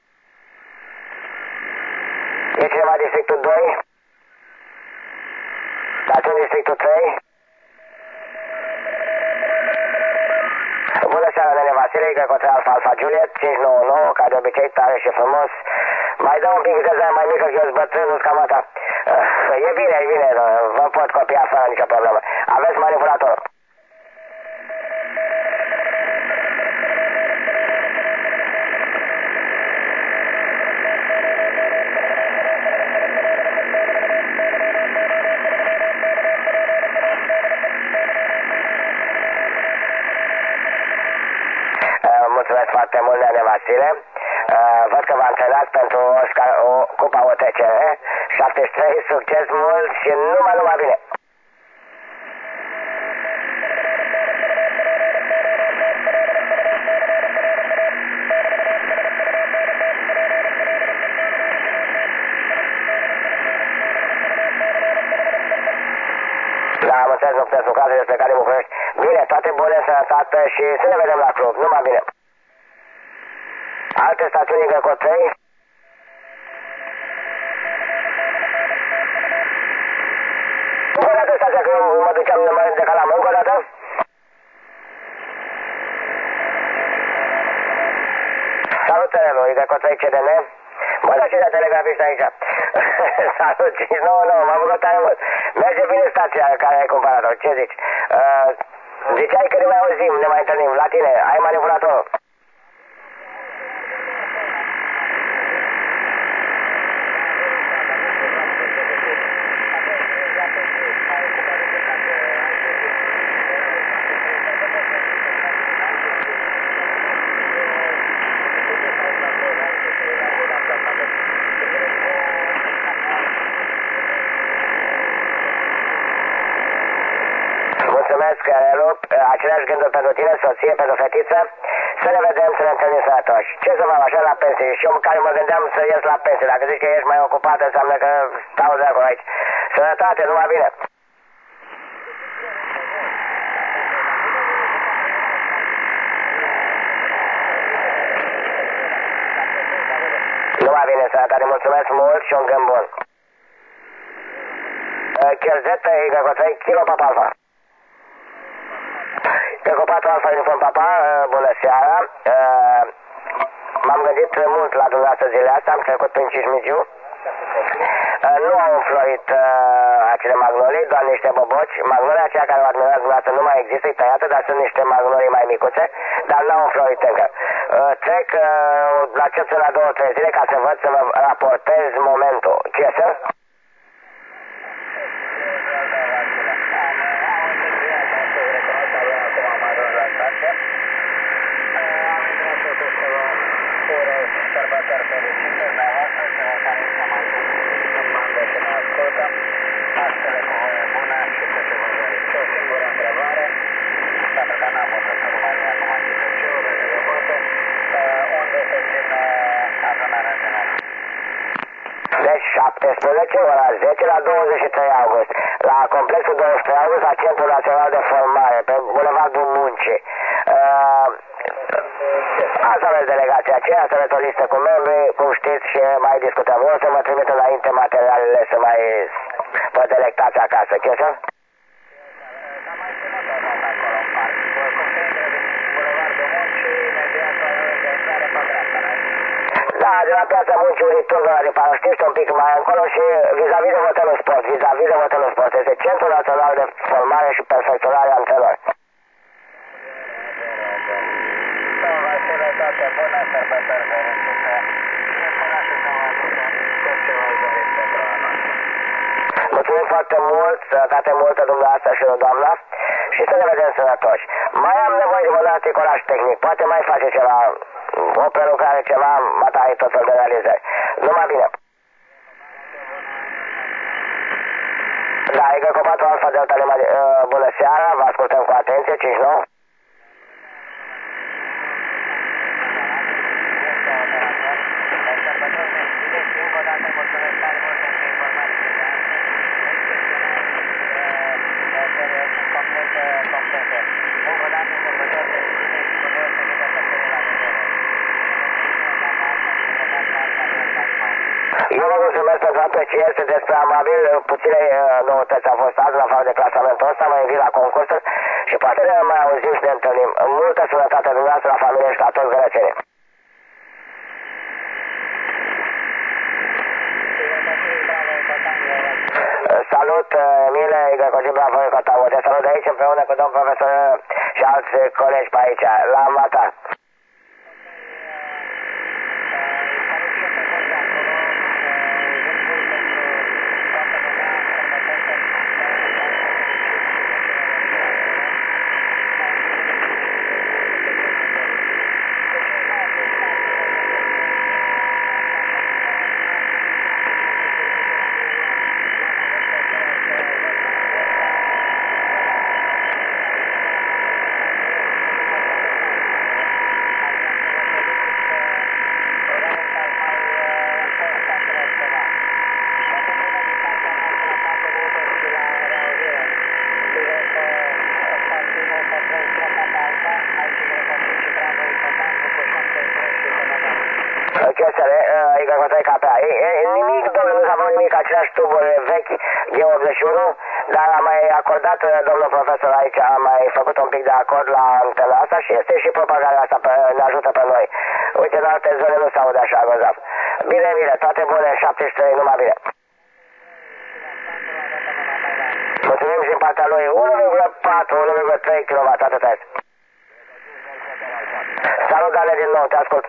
E cineva districtul doi? Stațiuni districtul trei. Bună seara, nene Vasile, Iveco trei Alfa Alfa Juliet, cinci nouă nouă, ca de obicei, tare și frumos. Mai dau un pic viteză mai mică, că eu sunt bătrân, nu-s cam asta. E bine, e bine, vă pot copia fără nicio problemă. Aveți manipulator. Mulțumesc foarte mult, nene Vasile. Uh, văd că v-am antrenat pentru Oscar, o Cupa O T C, șaptezeci și trei, succes mult și numai, numai bine! Da, am înțeles, nu puteți lucra despre care București. Bine, toate bune, sănătate și să ne vedem la club, numai bine! Alte stațiuni Iveco trei. Încă o dată stația, că mă duceam, mă decalam. Încă o dată. Salutări lui Iveco trei C D N. Bă, dar ce de telegrafiști aici? Salut, cinci nouă nouă, m-am bucurat tare mult. Merge bine stația care ai cumpărat-o, ce zici? Uh, ziceai că ne mai auzim, ne mai întâlnim. La tine, ai manipulator. aceleași gânduri pentru tine, soție, pentru fetiță. Să ne vedem, să ne întâlnim sănătoși. Ce să fac așa la pensie? Și eu care mă gândeam să ies la pensie. Dacă zici că ești mai ocupat, înseamnă că stau de acolo aici. Sănătate, numai bine! Numai bine, sănătate, mulțumesc mult și un gând bun. Chelzetă, Eagle trei, Kilo Papa Alfa. Eagle patru Alfa, Uniform Papa, bună seara. M-am gândit mult la dumneavoastră zilele astea, am trecut prin Cismigiu. Nu au înflorit acele magnolii, doar niște boboci. Magnolii aceia care o admirați dumneavoastră nu mai există, e tăiată, dar sunt niște magnolii mai micuțe, dar nu au înflorit încă. Trec la ce la două, trei zile ca să văd, să vă raportez momentul. Ce să? Deci șaptesprezece, ora zece la douăzeci și trei august, la complexul douăzeci și trei august, la Centrul Național de Formare, pe Bulevardul Muncii. Uh, asta aveți delegația aceea, să veți o listă cu membri, cum știți, și mai discutăm. O să mă trimit înainte materialele să mai vă delectați acasă, chestia? Da, de la Piața Muncii, Uriturgă, la Reparaștiști, un pic mai încolo și vis-a-vis de hotelul sport, vis-a-vis de hotelul sport. Este Centrul Național de Formare și Perfecționare a Antrenori. Mulțumim foarte mult, sănătate multă dumneavoastră și doamna, și să ne vedem sănătoși. Mai am nevoie de un articolaj tehnic, poate mai face ceva, o prelucrare, ceva, matarii, tot fel de realizări. Numai bine! Da, e că patru Alfa Delta Lima, uh, bună seara, vă ascultăm cu atenție, cinci nouă. Eu vă mulțumesc pentru aprecieri, sunteți prea amabil, puține uh, noutăți au fost azi, la afară de clasamentul ăsta, mă invit la concursuri și poate ne mai auzim și ne întâlnim. Multă sănătate dumneavoastră la familie și la toți gărățenii. Salut, Emile, Igor Cogin, Bravo, Cotago. Te salut de aici împreună cu domnul profesor și alți colegi pe aici, la Mata. Chesele, Igor Cotrei K P A. Nimic, domnule, nu s-a făcut nimic, aceleași tuburi vechi, G optzeci și unu, dar am mai acordat, domnul profesor aici, am mai făcut un pic de acord la antena asta și este și propaganda asta, pe, ne ajută pe noi. Uite, în alte zone nu se aude așa, grozav. Bine, bine, toate bune, șaptezeci și trei, numai bine. Mulțumim și în partea lui, unu virgulă patru, unu virgulă trei kilowatt, atât este. Salut, Dane, din nou, te ascult.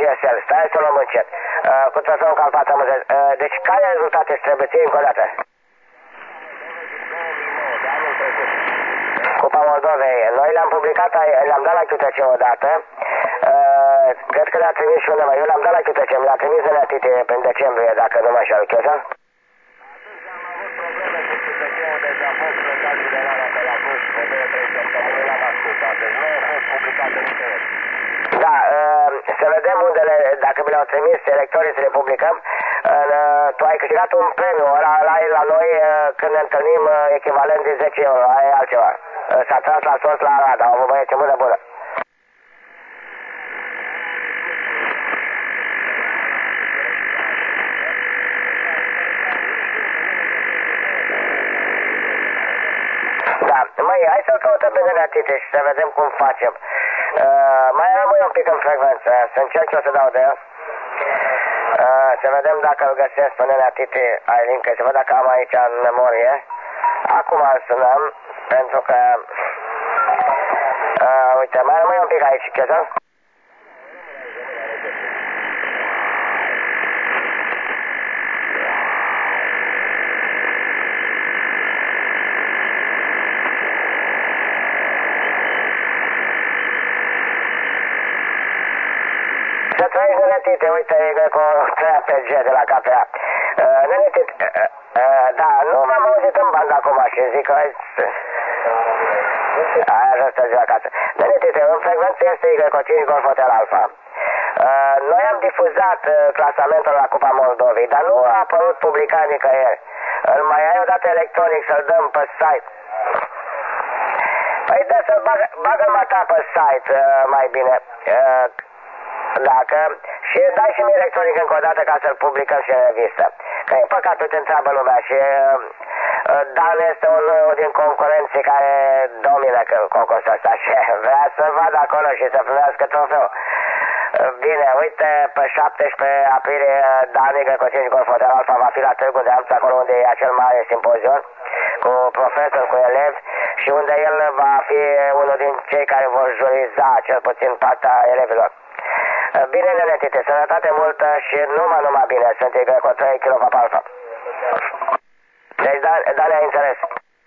Gesel, stai să luăm încet. Uh, cu trofeul calpat am uh, deci care rezultate îți trebuie ție încă o dată? Cupa Moldovei, noi le-am publicat, le-am dat la Q T C odată, uh, cred că le-a trimis și undeva, eu le-am dat la Q T C, mi-a trimis de la Tite în decembrie, dacă nu mă înșel, Chesa? Da, uh, să vedem unde, le, dacă mi le-au trimis electorii să le publicăm. Uh, tu ai câștigat un premiu, ăla, ăla e la noi uh, când ne întâlnim uh, echivalent de zece euro, aia e altceva. Uh, s-a tras la sos la Arad, au avut băieți mână bună. Da, măi, hai să-l căutăm pe Nenea Tite și să vedem cum facem. Uh, mai rămâi un pic în frecvență, să încerc eu să dau de el. Uh, să vedem dacă îl găsesc pe Nenea Tite, ai lincă, să văd dacă am aici în memorie. Acum îl sunăm, pentru că... Uh, uite, mai rămâi un pic aici, Chesa? Să trăiești, Nenea Tite, uite, e cu trei pe G de la K P A. Uh, Nenea Tite, uh, uh, da, nu m-am auzit în bandă acum și zic că... Aia așa stă ziua acasă. Nenea Tite, în frecvență este Y cu cinci Golf Hotel Alfa. Uh, noi am difuzat uh, clasamentul la Cupa Moldovei, dar nu a apărut publicat nicăieri. Îl mai ai odată electronic să-l dăm pe site. Păi dă să-l bagă, bagă-mă ta pe site uh, mai bine. Uh, Dacă, și dai și mie electronic încă o dată ca să-l publicăm și în revistă. Că e păcat, te întreabă lumea și uh, Dan este unul din concurenții care domină concursul ăsta și vrea să-l vadă acolo și să primească trofeu. Uh, bine, uite, pe șaptesprezece aprilie Dan cu cinci Golf Hotel Alfa va fi la Târgu de Arț, acolo unde e acel mare simpozion cu profesor, cu elevi și unde el va fi unul din cei care vor juriza cel puțin partea elevilor. Bine, Nenea Tite, sănătate multă și numai, numai bine. Sunt Y cu trei kilograme alfa. Deci, da, da, le-ai înțeles.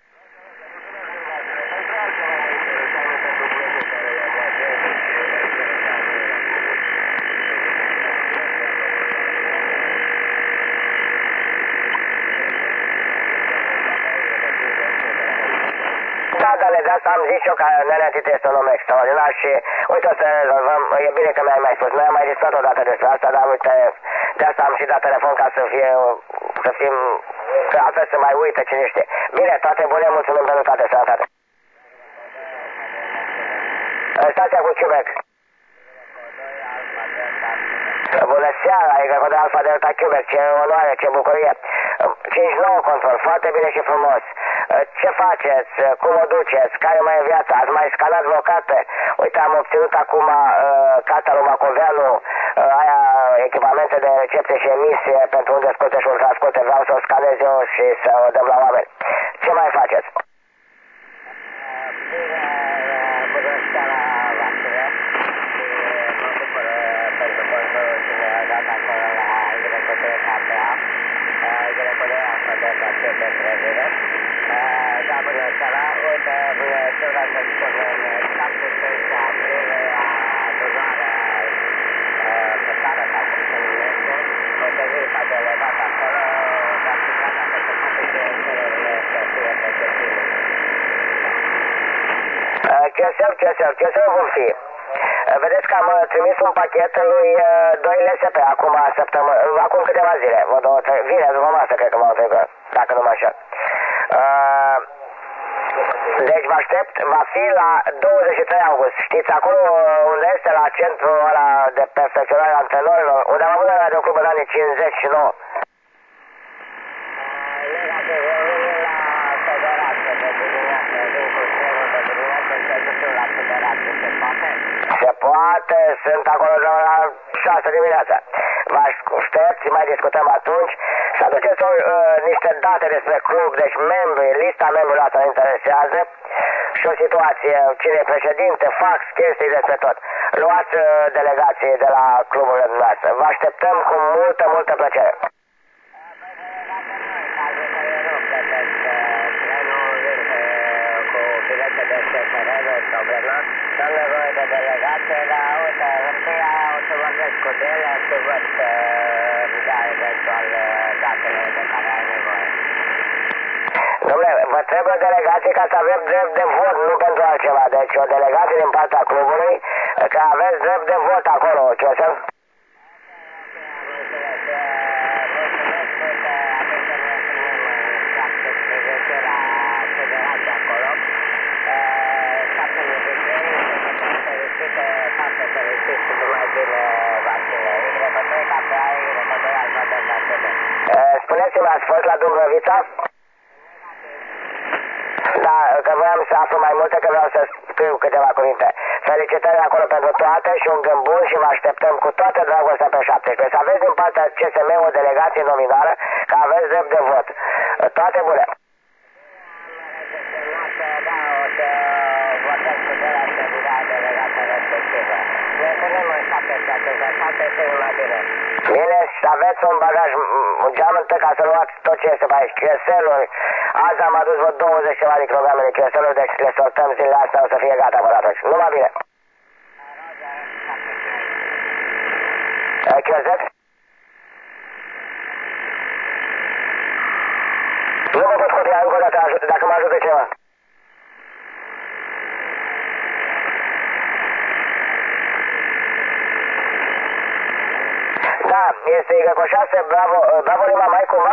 Da, dar de asta am zis eu că Nenea Tite este un om extraordinar și uite o să rezolvăm, e bine că mi-ai mai spus, noi am mai discutat o dată despre asta, dar uite, de asta am și dat telefon ca să fie, să fim, că altfel să mai uită cine știe. Bine, toate bune, mulțumim pentru toate, sănătate. Stația cu Quebec. Bună seara, e că de Alfa Delta Quebec, ce onoare, ce bucurie. cinci nouă control, foarte bine și frumos. Ce faceți? Cum o duceți? Care mai e viața? Ați mai scanat vreo carte? Uite, am obținut acum uh, cartea lui Macoveanu, uh, aia echipamente de recepție și emisie pentru unde scute și ultrascute. Vreau să o scanez eu și să o dăm la oameni. Ce mai faceți? Bună seara, Vasile. Mă bucur pentru controlul și mi-a dat acolo la Y K P A. Y K P A de la C P trezire. Da, bună seara. Uite, ce vreau să spun, în șaptesprezece aprilie a adunarea pe țară, sau cum se numește, o să vii s-a delegat acolo, dar și dacă se poate de cererile să fie pregătite. Chesel, chesel, chesel vom fi. Vedeți că am trimis un pachet lui doi L S P acum săptămână, acum câteva zile, vă două, trei, vineri după masă cred că m-au trecut, dacă nu mă așa. Uh, deci vă aștept, va fi la douăzeci și trei august, știți, acolo unde este la centrul ăla de perfecționare a antrenorilor, unde am avut la de o clubă în anii cincizeci și nouă. Se poate, sunt acolo de la șase dimineața. Vă aștept, mai discutăm atunci. Să aduceți uh, niște date despre club, deci membri, lista membrilor asta interesează. și o situație, cine e președinte, fax, chestii despre tot. Luați delegație de la cluburile noastre. Vă așteptăm cu multă, multă plăcere. Am nevoie de delegație, dar uite, ăștia o să vorbesc cu ele, să văd să îmi dea eventual datele de care ai nevoie. Dom'le, vă trebuie o delegație ca să avem drept de vot, nu pentru altceva. Deci o delegație din partea clubului, că aveți drept de vot acolo, ce să? Spuneți-mi, ați fost la Dubrovița? Da, că voiam să aflu mai multe, că vreau să scriu câteva cuvinte. Felicitări acolo pentru toate și un gând bun și vă așteptăm cu toată dragostea pe șaptesprezece. Să aveți din partea C S M o delegație nominală, că aveți drept de vot. Toate bune! Bine, să aveți un bagaj, un geamântă ca să luați tot ce este pe aici, cheseluri. Azi am adus vreo douăzeci ceva de kilograme de cheseluri, deci le sortăm zilele astea, o să fie gata până atunci. Numai bine! Chezet? Nu mă pot copia încă o dată, dacă mă ajută ceva. Da, este Y șase, bravo, bravo Lima, mai cumva?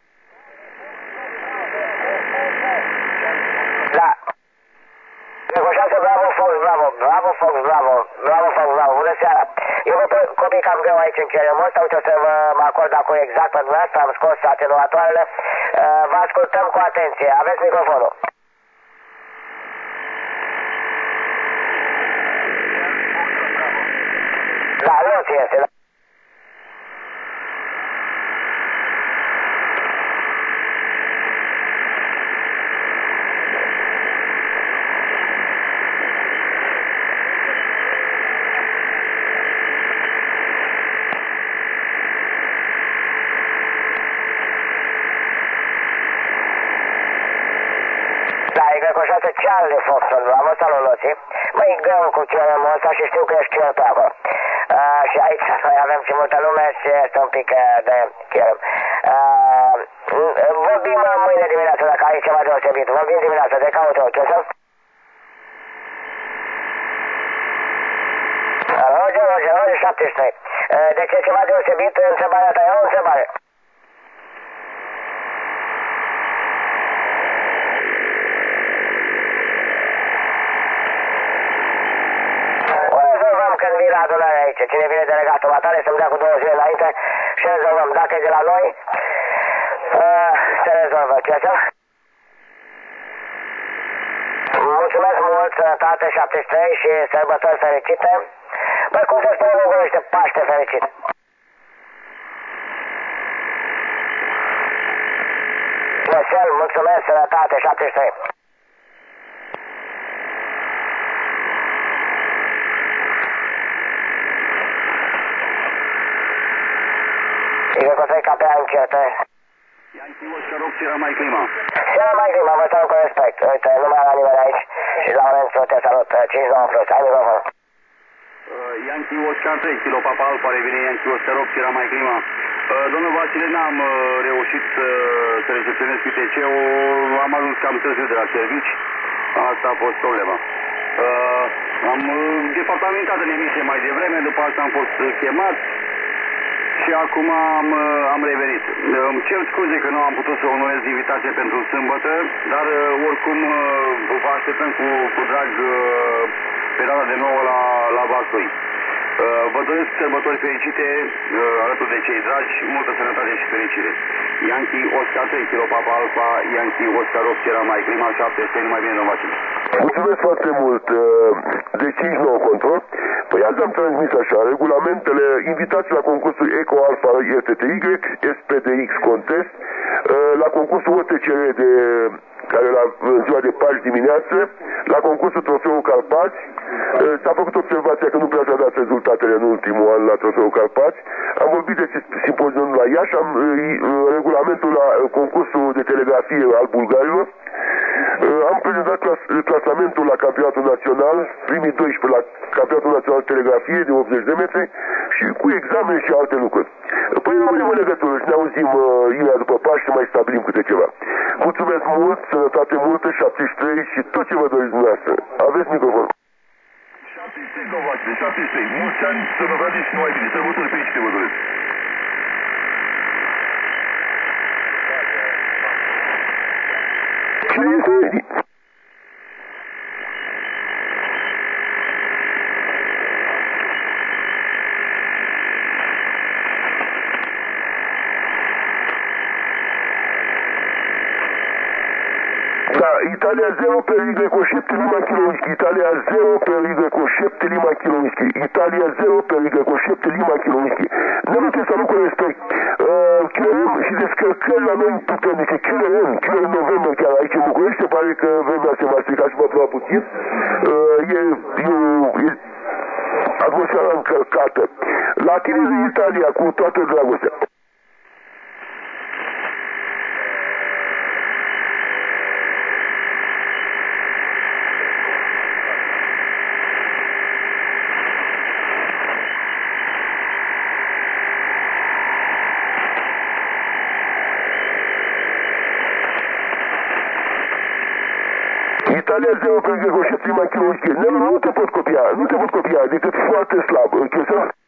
Da. Y șase, bravo, Fox, bravo, bravo, Fox, bravo, bravo, Fox, bravo, bună seara. Eu vă copii cam greu aici în ceremul ăsta, uite o să vă mă acord acum exact pe dumneavoastră, am scos atenuatoarele, vă ascultăm cu atenție, aveți microfonul. Da, nu ți este, da. Charlie Foxton, bravo, salut Loții. Măi, greu cu ceremul ăsta și știu că ești chiar pe acolo. Uh, și aici noi avem și multă lume și este un pic uh, de cherem. Uh, vorbim mâine dimineață, dacă ai ceva deosebit. Vorbim dimineață, de caut eu, ce să? Roger, Roger, Roger șaptezeci și trei. Uh, de ce ceva deosebit? Întrebarea ta e o întrebare. Când vine adunarea aici, cine vine delegatul matale să-mi dea cu două zile înainte și rezolvăm. Dacă e de la noi, uh, se rezolvă. Ce așa? Mulțumesc mult, sănătate, șaptezeci și trei și sărbători fericite. Băi, cum se spune în ungurește, Paște fericit. Cel, mulțumesc, sănătate, șaptezeci și trei. Dico că sei capea încetă. Yankee Oscar opt, Sierra Mike Lima. Sierra Mike Lima, vă salut cu respect. Uite, nu mai era nimeni aici. Și Laurențiu, te salut. cinci nouă plus, ai microfonul. Yankee Oscar trei, Kilo Papa Alfa, revine Yankee Oscar opt, Sierra Mike Lima. Domnul Vasile, n-am reușit să, să recepționez P T C-ul, am ajuns cam târziu de la servici. Asta a fost problema. Uh, am, de fapt, am intrat în emisie mai devreme, după asta am fost chemat. Și acum am, am revenit. Îmi cer scuze că nu am putut să onorez invitația pentru sâmbătă, dar oricum vă așteptăm cu, cu drag pe data de nouă la, la Vaslui. Vă doresc sărbători fericite alături de cei dragi, multă sănătate și fericire. Yankee Oscar trei, Kilo Papa Alfa, Yankee Oscar opt, Sierra Mike Lima șapte, este numai bine, domnul Vasile. Mulțumesc foarte mult. De cinci nouă control. Păi azi am transmis așa, regulamentele, invitații la concursul Eco Alpha S T Y, S P D X Contest, la concursul O T C R de, care la în ziua de pași dimineață, la concursul Trofeul Carpați, s-a făcut observația că nu prea s-a dat rezultatele în ultimul an la Trofeul Carpați. Am vorbit de simpozionul la Iași, am regulamentul la concursul de telegrafie al bulgarilor. Am prezentat clas, clasamentul la campionatul național, primii doisprezece la campionatul național de telegrafie de optzeci de metri și cu examene și alte lucruri. Păi rămânem în legătură și ne auzim uh, imediat după pași să mai stabilim câte ceva. Mulțumesc mult, sănătate multă, șaptezeci și trei și tot ce vă doriți dumneavoastră. Aveți microfon. șaptezeci și trei, Novace, șaptezeci și trei. Mulți ani, sănătate și numai bine. Sărbători fericite vă doresc. Cine este? Da, Italia zero per Y șapte Lima Kilo Whisky, Italia zero per Y șapte Lima Kilo Whisky, Italia zero per Y șapte Lima Kilo Whisky. Nu uite să nu cu respect. Q R M și descărcări la noi puternice, Q R M, Q R M November chiar aici în București, se pare că vremea se va strica și va ploua puțin. E, e, e atmosfera încărcată. La tine din Italia, cu toată dragostea. Italia zero per Y șapte Lima Kilo Whisky. Nu te pot copia, nu te pot copia, decât foarte slab.